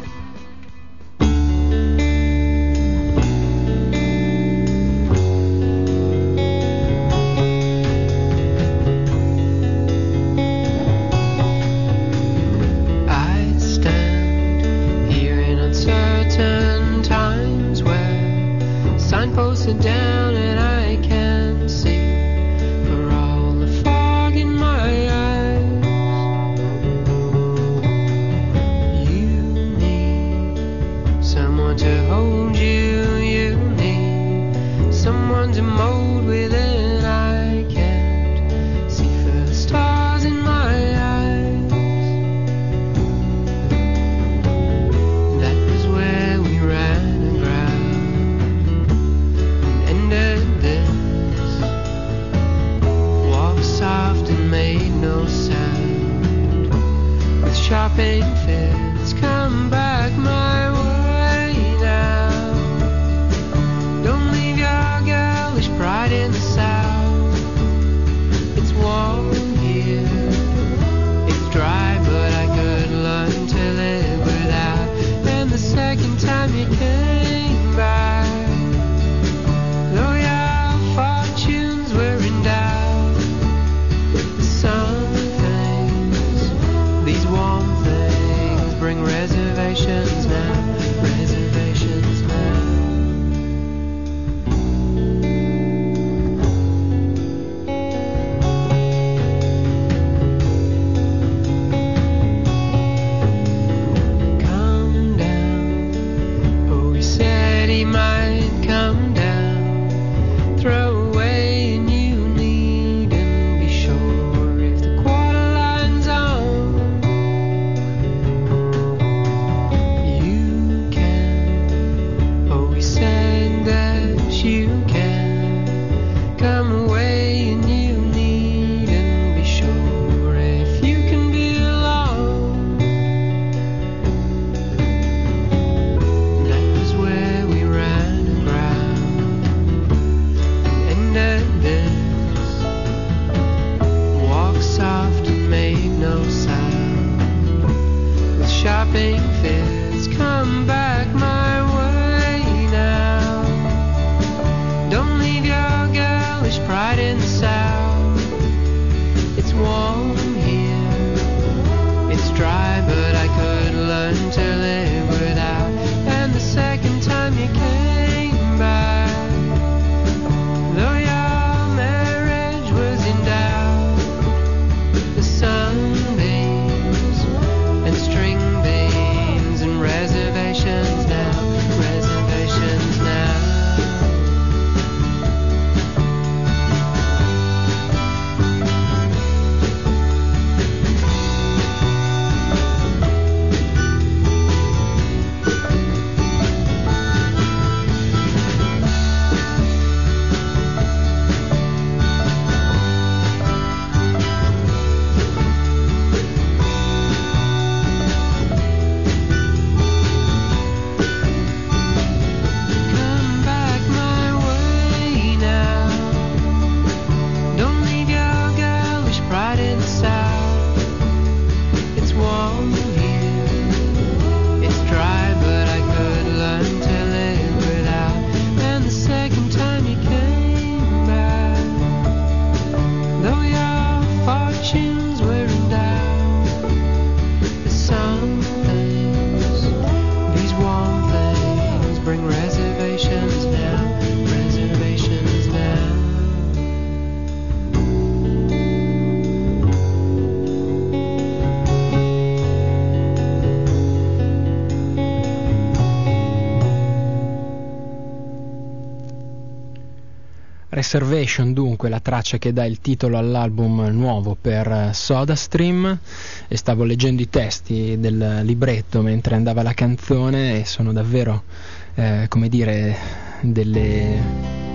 Reservation, dunque, la traccia che dà il titolo all'album nuovo per SodaStream, e stavo leggendo i testi del libretto mentre andava la canzone e sono davvero eh, come dire delle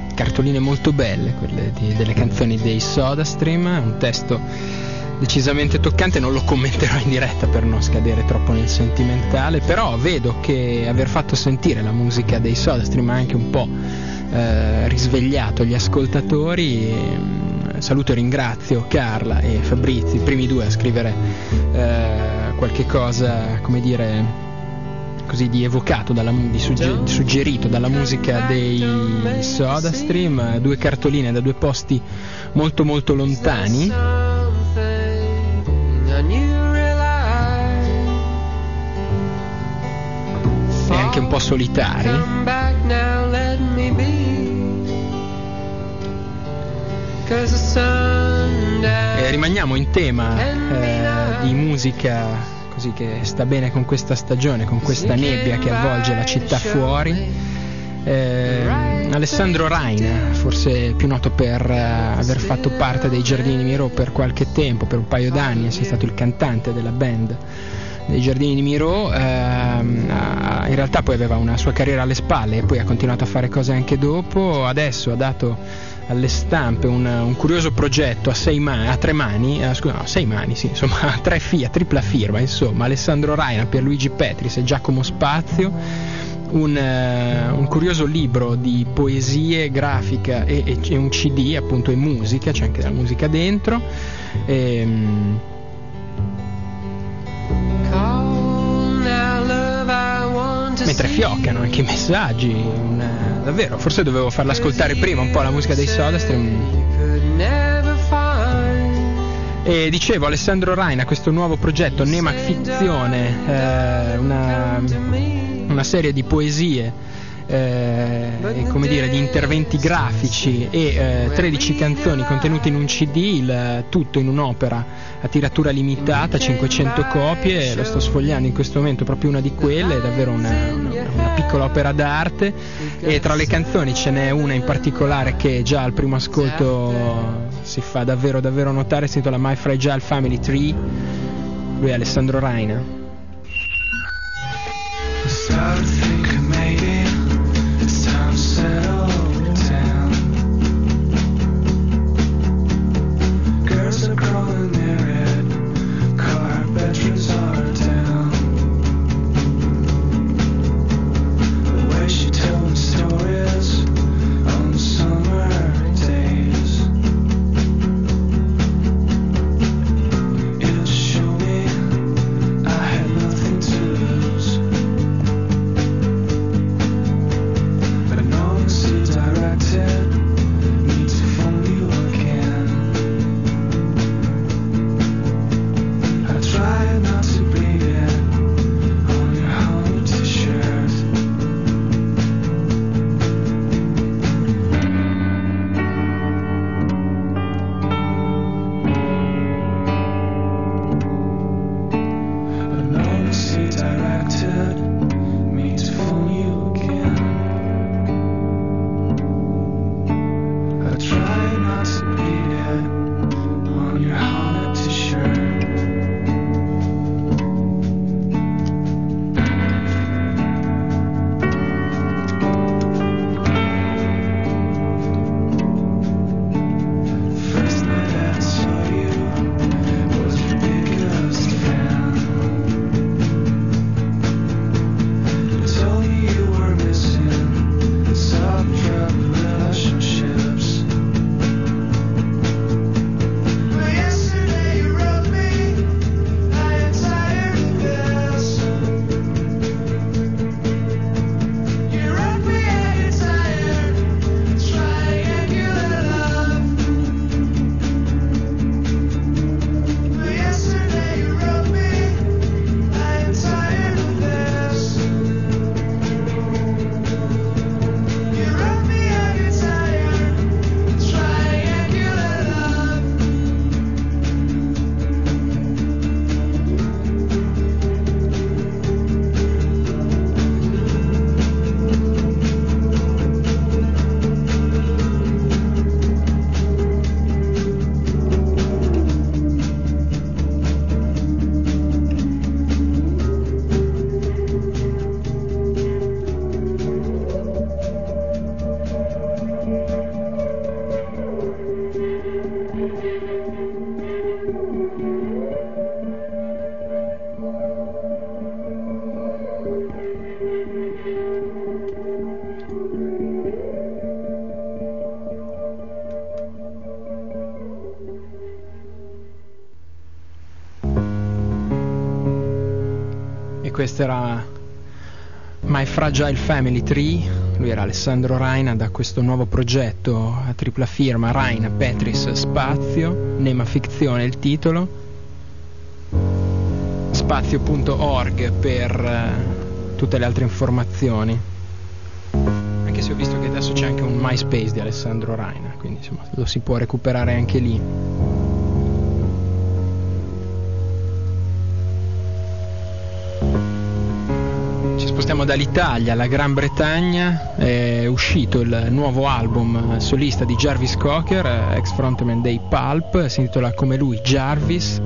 cartoline molto belle, quelle di, delle canzoni dei SodaStream, un testo decisamente toccante. Non lo commenterò in diretta per non scadere troppo nel sentimentale, però vedo che aver fatto sentire la musica dei SodaStream ha anche un po' eh, risvegliato gli ascoltatori. E, saluto e ringrazio Carla e Fabrizio, i primi due a scrivere eh, qualche cosa, come dire, così di evocato, dalla, di, sugge, di suggerito dalla musica dei SodaStream, due cartoline da due posti molto molto lontani e anche un po' solitari. E rimaniamo in tema eh, di musica così che sta bene con questa stagione, con questa nebbia che avvolge la città fuori. eh, Alessandro Raina, forse più noto per eh, aver fatto parte dei Giardini di Miro per qualche tempo, per un paio d'anni, è stato il cantante della band dei Giardini di Miro. ehm, in realtà poi aveva una sua carriera alle spalle e poi ha continuato a fare cose anche dopo. Adesso ha dato alle stampe un, un curioso progetto a sei mani, a tre mani, eh, scusa, no, sei mani, sì, insomma, a tre fi, a tripla firma, insomma, Alessandro Raina, Pierluigi Petris e Giacomo Spazio, un, uh, un curioso libro di poesie, grafica e, e, e un C D, appunto, e musica, c'è anche della musica dentro. E, um, mentre fioccano anche i messaggi, un, davvero, forse dovevo farla ascoltare prima un po' la musica dei SodaStream. E dicevo, Alessandro Raina, questo nuovo progetto Nemac Fizione, eh, una, una serie di poesie eh, e, come dire, di interventi grafici e eh, tredici canzoni contenute in un C D, il tutto in un'opera a tiratura limitata, cinquecento copie. Lo sto sfogliando in questo momento, proprio una di quelle, è davvero una, una, una piccola opera d'arte. E tra le canzoni ce n'è una in particolare che già al primo ascolto si fa davvero davvero notare, si intitola My Fragile Family Tree. Lui è Alessandro Raina. I Questo era My Fragile Family Tree. Lui era Alessandro Raina, da questo nuovo progetto a tripla firma Raina Petris Spazio, Nema Fizione il titolo, spazio punto org per uh, tutte le altre informazioni, anche se ho visto che adesso c'è anche un MySpace di Alessandro Raina, quindi insomma lo si può recuperare anche lì. Spostiamo dall'Italia alla Gran Bretagna. È uscito il nuovo album solista di Jarvis Cocker, ex frontman dei Pulp, si intitola come lui Jarvis,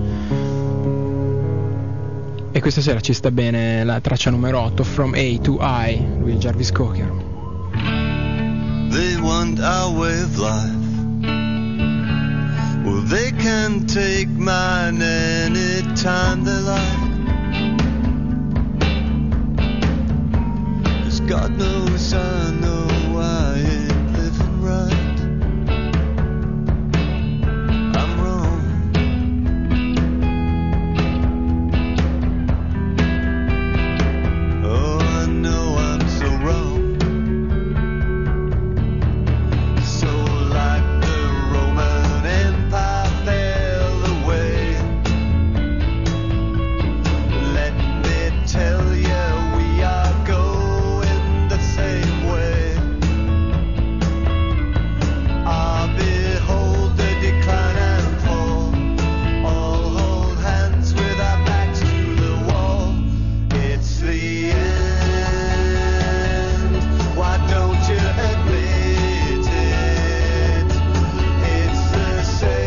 e questa sera ci sta bene la traccia numero otto, From A to I. Lui è Jarvis Cocker. They want our way of life. Well, they can take mine anytime they like. God knows I know I ain't living right. I'm wrong. Oh, I know I'm so wrong. So like the Roman Empire fell away, let me tell you we are going same way. Ah, behold the decline and fall. All hold hands with our backs to the wall. It's the end. Why don't you admit it? It's the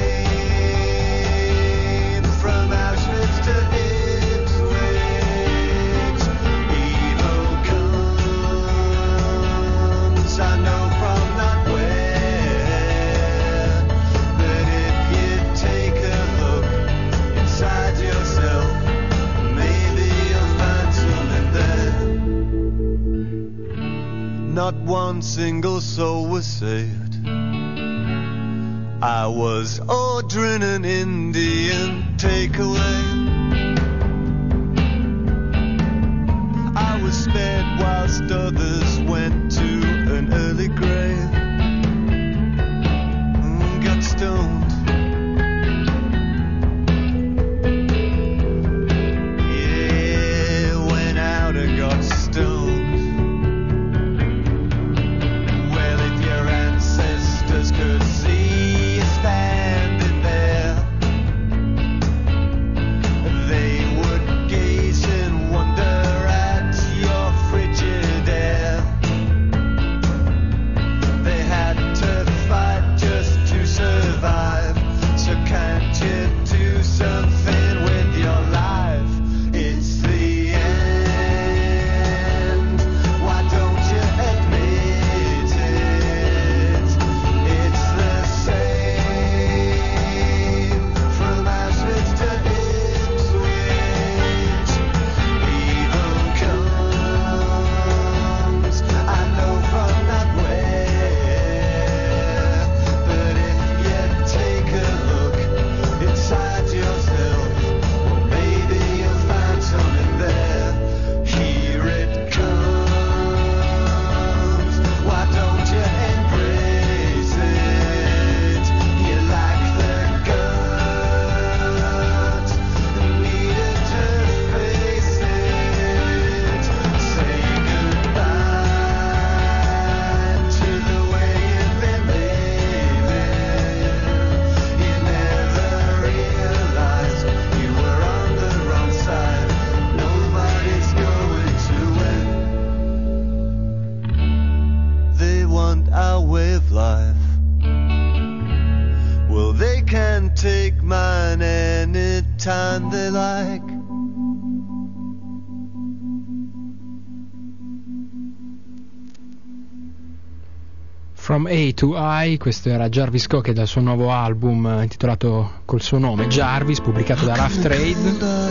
same from Auschwitz to Ipswich. Evil comes, I know from not where, but if you take a look inside yourself, maybe you'll find something there. Not one single soul was saved. I was ordering an Indian takeaway. I was spared whilst others went to an early grave. Mm, got stoned. Yeah, went out and got stoned. Well, if your ancestors could see you standing there, they would gaze in wonder at your frigid air. They had to fight just to survive, so can't you do something with your life? It's the end. Why don't you admit it? It's the same from Auschwitz to Ipswich. Evil comes, I know from that where, but if you take a look inside yourself, maybe you'll find something there. Here it comes, why don't you embrace it? You lack the guts, needed to face it. Say goodbye to the way you've been living. You never realized you were on the wrong side. Nobody's going to win. They want our way of life. Well, they can take mine anytime they like. From A to I, questo era Jarvis Cocker dal suo nuovo album eh, intitolato col suo nome Jarvis, pubblicato da Rough Trade.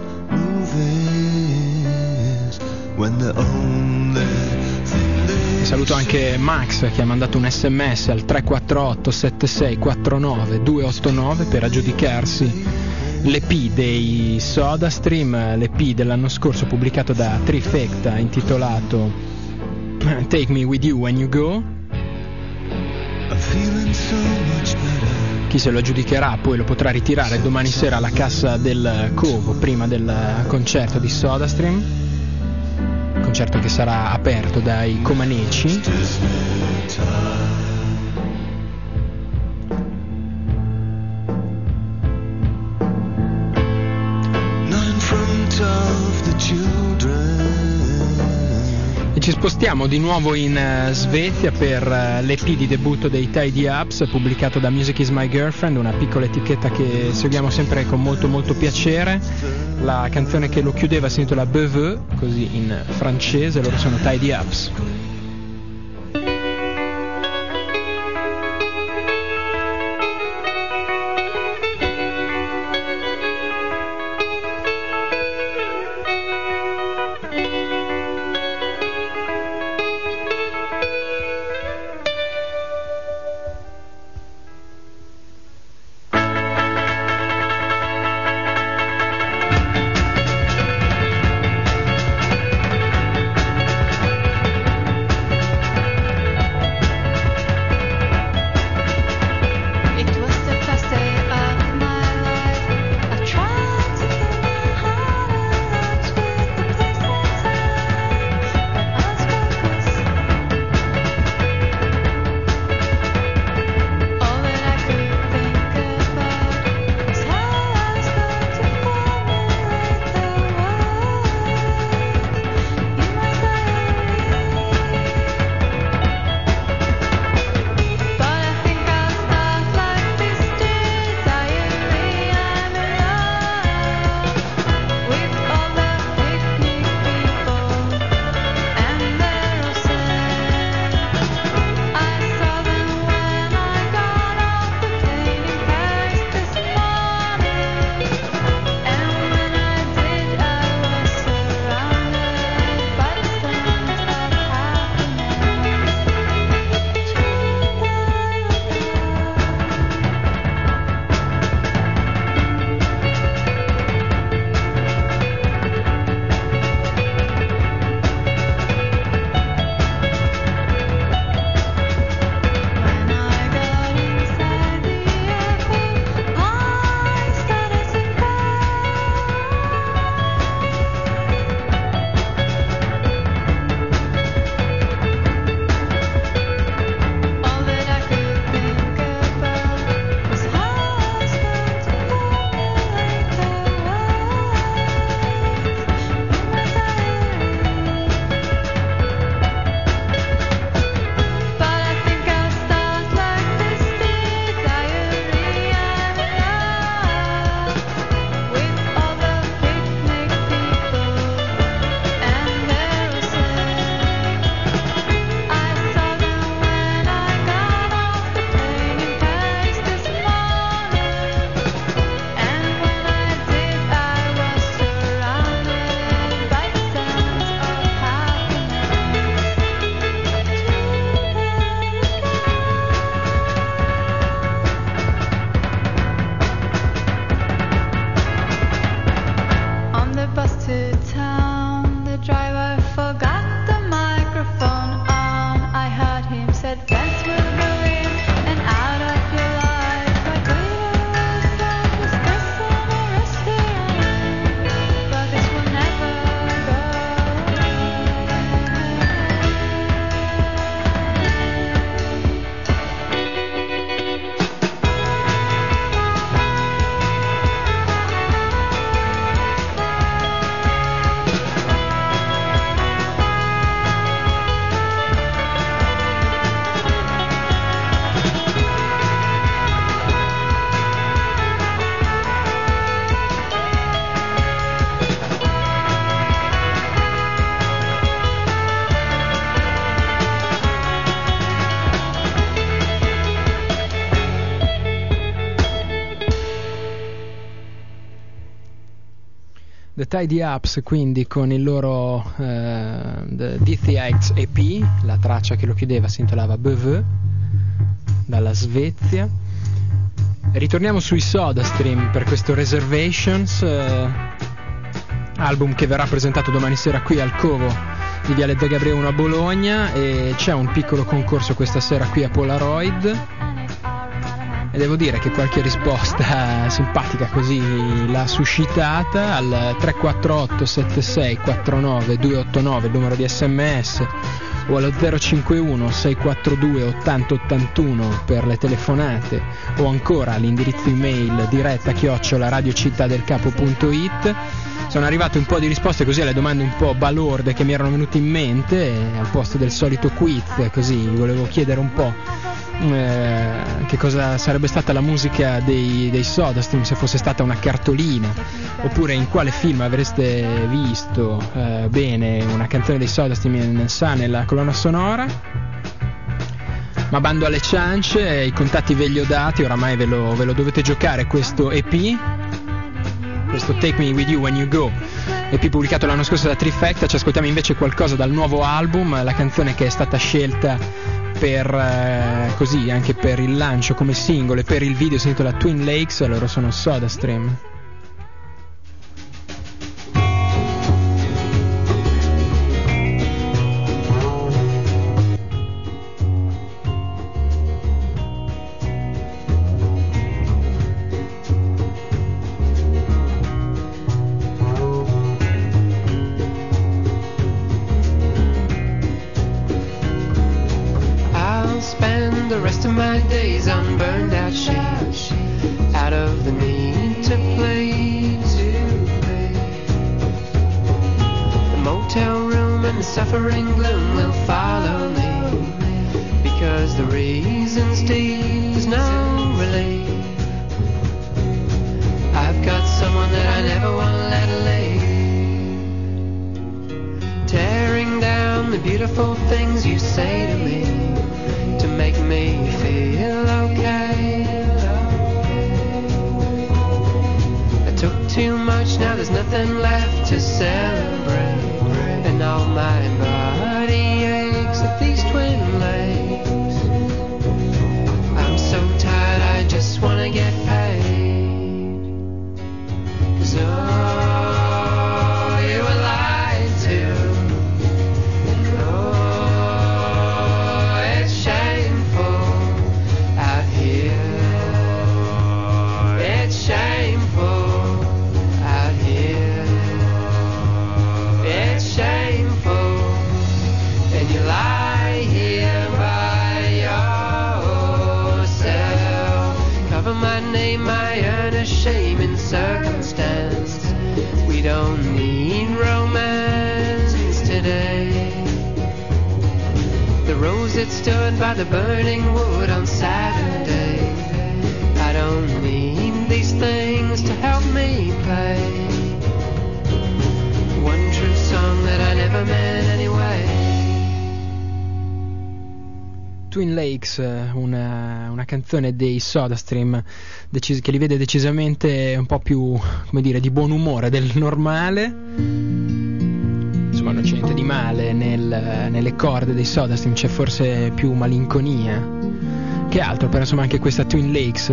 E saluto anche Max che ha mandato un sms al tre quattro otto sette sei quattro nove due otto nove per aggiudicarsi l'E P dei SodaStream, l'E P dell'anno scorso pubblicato da Trifecta, intitolato Take Me With You When You Go. Chi se lo aggiudicherà poi lo potrà ritirare domani sera alla cassa del Covo prima del concerto di SodaStream, concerto che sarà aperto dai Comaneci. E ci spostiamo di nuovo in uh, Svezia per uh, l'E P di debutto dei Tidy Ups, pubblicato da Music Is My Girlfriend, una piccola etichetta che seguiamo sempre con molto molto piacere. La canzone che lo chiudeva si intitola Beveux, così in francese, loro sono Tidy Ups. The Tidy Ups, quindi, con il loro uh, The Dithyite E P, la traccia che lo chiudeva si intitolava Beveux, dalla Svezia. Ritorniamo sui SodaStream per questo Reservations, eh, album che verrà presentato domani sera qui al Covo di Viale De Gabriele uno a Bologna, e c'è un piccolo concorso questa sera qui a Polaroid e devo dire che qualche risposta simpatica così l'ha suscitata al tre quattro otto sette sei quattro nove due otto nove, il numero di sms, o allo zero cinque uno sei quattro due ottanta ottantuno per le telefonate, o ancora all'indirizzo email diretta chiocciola radiocittadelcapo.it. Sono arrivate un po' di risposte così alle domande un po' balorde che mi erano venute in mente, e al posto del solito quiz così vi volevo chiedere un po' eh, che cosa sarebbe stata la musica dei, dei SodaStream se fosse stata una cartolina, oppure in quale film avreste visto eh, bene una canzone dei SodaStream in sa nella colonna sonora. Ma bando alle ciance, i contatti ve li ho dati, oramai ve lo, ve lo dovete giocare questo E P, questo Take Me With You When You Go, E P pubblicato l'anno scorso da Trifecta. Ci ascoltiamo invece qualcosa dal nuovo album, la canzone che è stata scelta per eh, così anche per il lancio come singolo e per il video si intitola Twin Lakes, loro sono SodaStream. Twin Lakes, una, una canzone dei SodaStream decis- che li vede decisamente un po' più, come dire, di buon umore del normale. Insomma, non c'è niente di male nel, nelle corde dei SodaStream, c'è forse più malinconia che altro, però insomma anche questa Twin Lakes,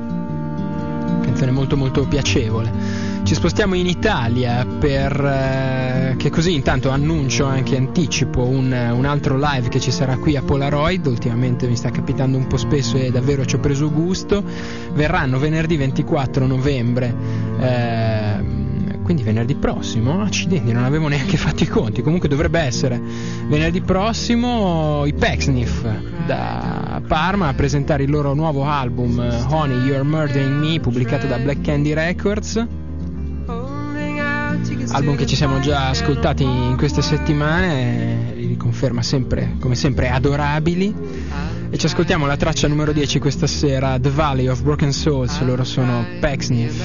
canzone molto molto piacevole. Ci spostiamo in Italia per eh, che così intanto annuncio, anche anticipo un, un altro live che ci sarà qui a Polaroid. Ultimamente mi sta capitando un po' spesso e davvero ci ho preso gusto. Verranno venerdì ventiquattro novembre, eh, quindi venerdì prossimo. Accidenti, non avevo neanche fatto i conti, comunque dovrebbe essere venerdì prossimo, i Pecksniff da Parma a presentare il loro nuovo album Honey You're Murdering Me, pubblicato da Black Candy Records, album che ci siamo già ascoltati in queste settimane, li conferma sempre, come sempre, adorabili. E ci ascoltiamo la traccia numero dieci questa sera, The Valley of Broken Souls, loro sono Pecksniff.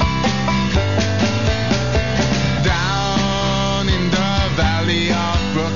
Down in the valley of broken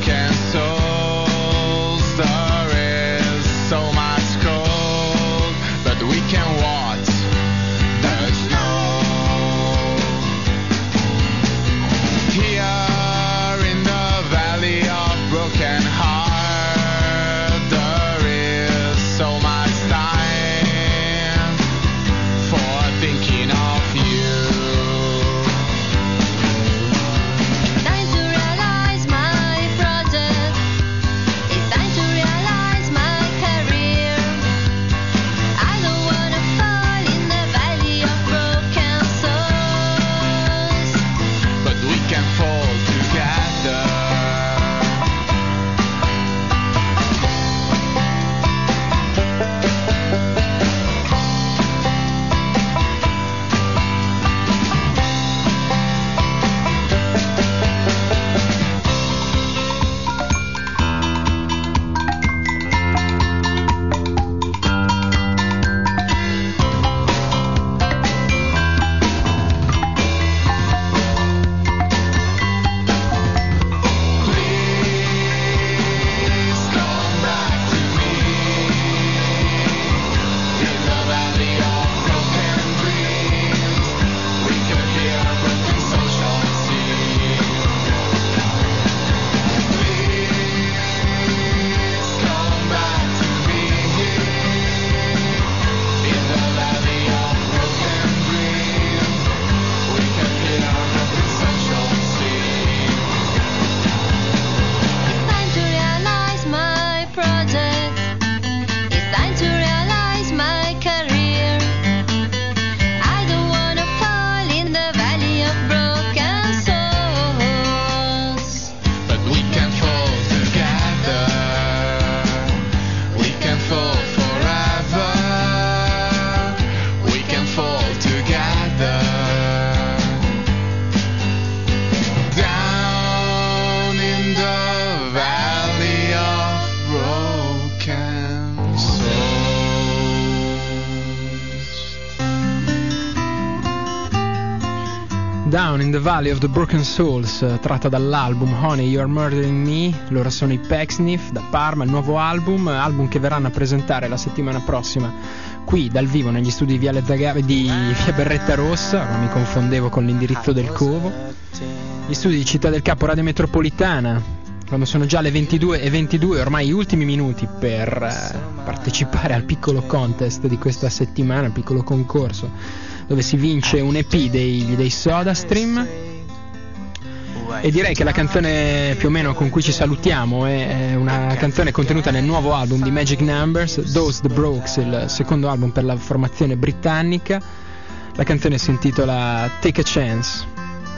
Down in the Valley of the Broken Souls, tratta dall'album Honey You're Murdering Me. Loro sono i Pecksniff da Parma, il nuovo album, album che verranno a presentare la settimana prossima qui dal vivo negli studi di Viale Zagabria di Via Berretta Rossa, non mi confondevo con l'indirizzo del covo, gli studi di Città del Capo Radio Metropolitana, quando sono già le ventidue e ventidue, ormai gli ultimi minuti per eh, partecipare al piccolo contest di questa settimana, il piccolo concorso dove si vince un E P dei, dei SodaStream. E direi che la canzone più o meno con cui ci salutiamo è una canzone contenuta nel nuovo album di Magic Numbers, Those the Brokes, il secondo album per la formazione britannica. La canzone si intitola Take a Chance.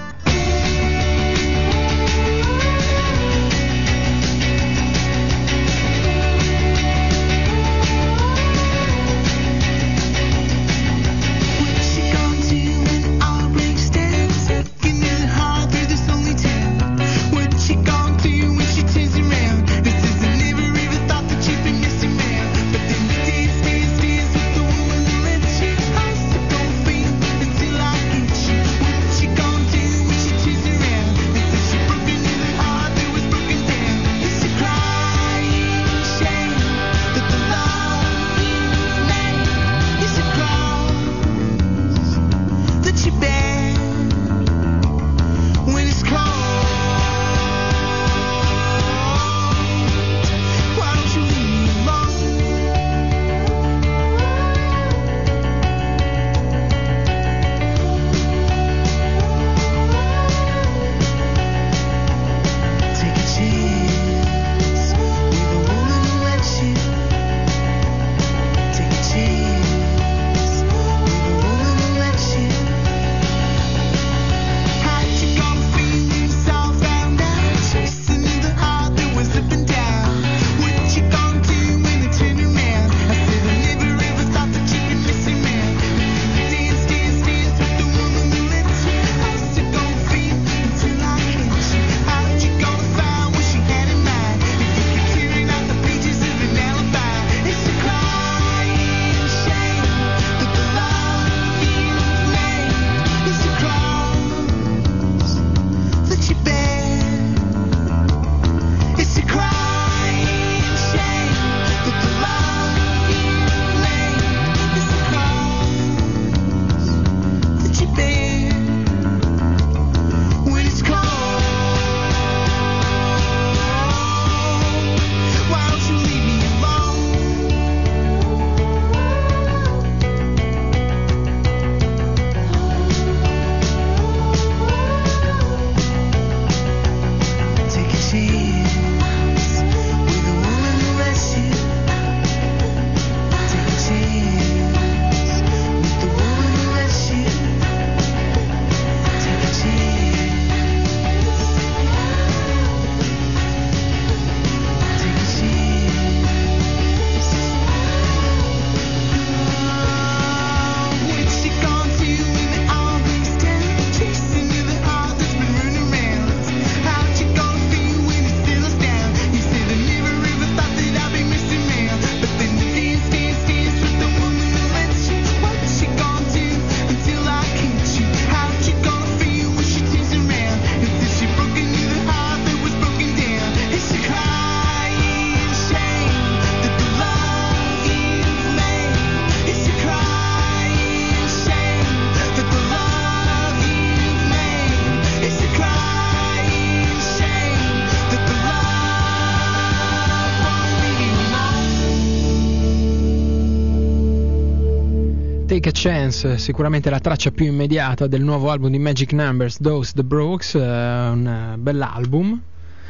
Take a Chance, sicuramente la traccia più immediata del nuovo album di Magic Numbers, Those the Brokes, uh, un bell'album.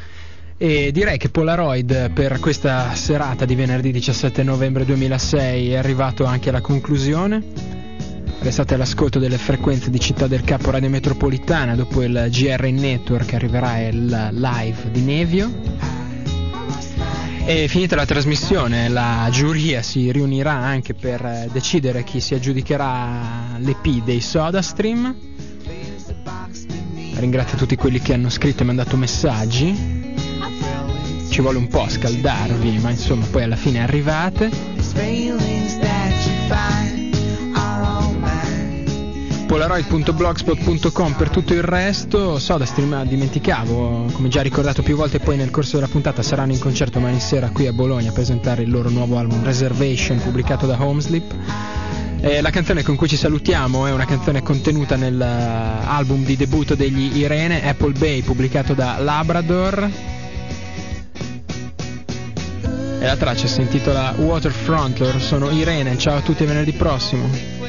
E direi che Polaroid per questa serata di venerdì diciassette novembre duemilasei è arrivato anche alla conclusione. Restate all'ascolto delle frequenze di Città del Capo Radio Metropolitana. Dopo il G R Network arriverà il live di Nevio. E finita la trasmissione la giuria si riunirà anche per decidere chi si aggiudicherà l'E P dei SodaStream. Ringrazio tutti quelli che hanno scritto e mandato messaggi. Ci vuole un po' a scaldarvi, ma insomma poi alla fine arrivate. polaroid punto blogspot punto com per tutto il resto. SodaStream, dimenticavo, come già ricordato più volte, poi nel corso della puntata saranno in concerto domani sera qui a Bologna a presentare il loro nuovo album Reservation, pubblicato da Homesleep. Eh, la canzone con cui ci salutiamo è una canzone contenuta nell'album di debutto degli Irene, Apple Bay, pubblicato da Labrador, e la traccia si intitola Waterfront. Loro sono Irene. Ciao a tutti, venerdì prossimo.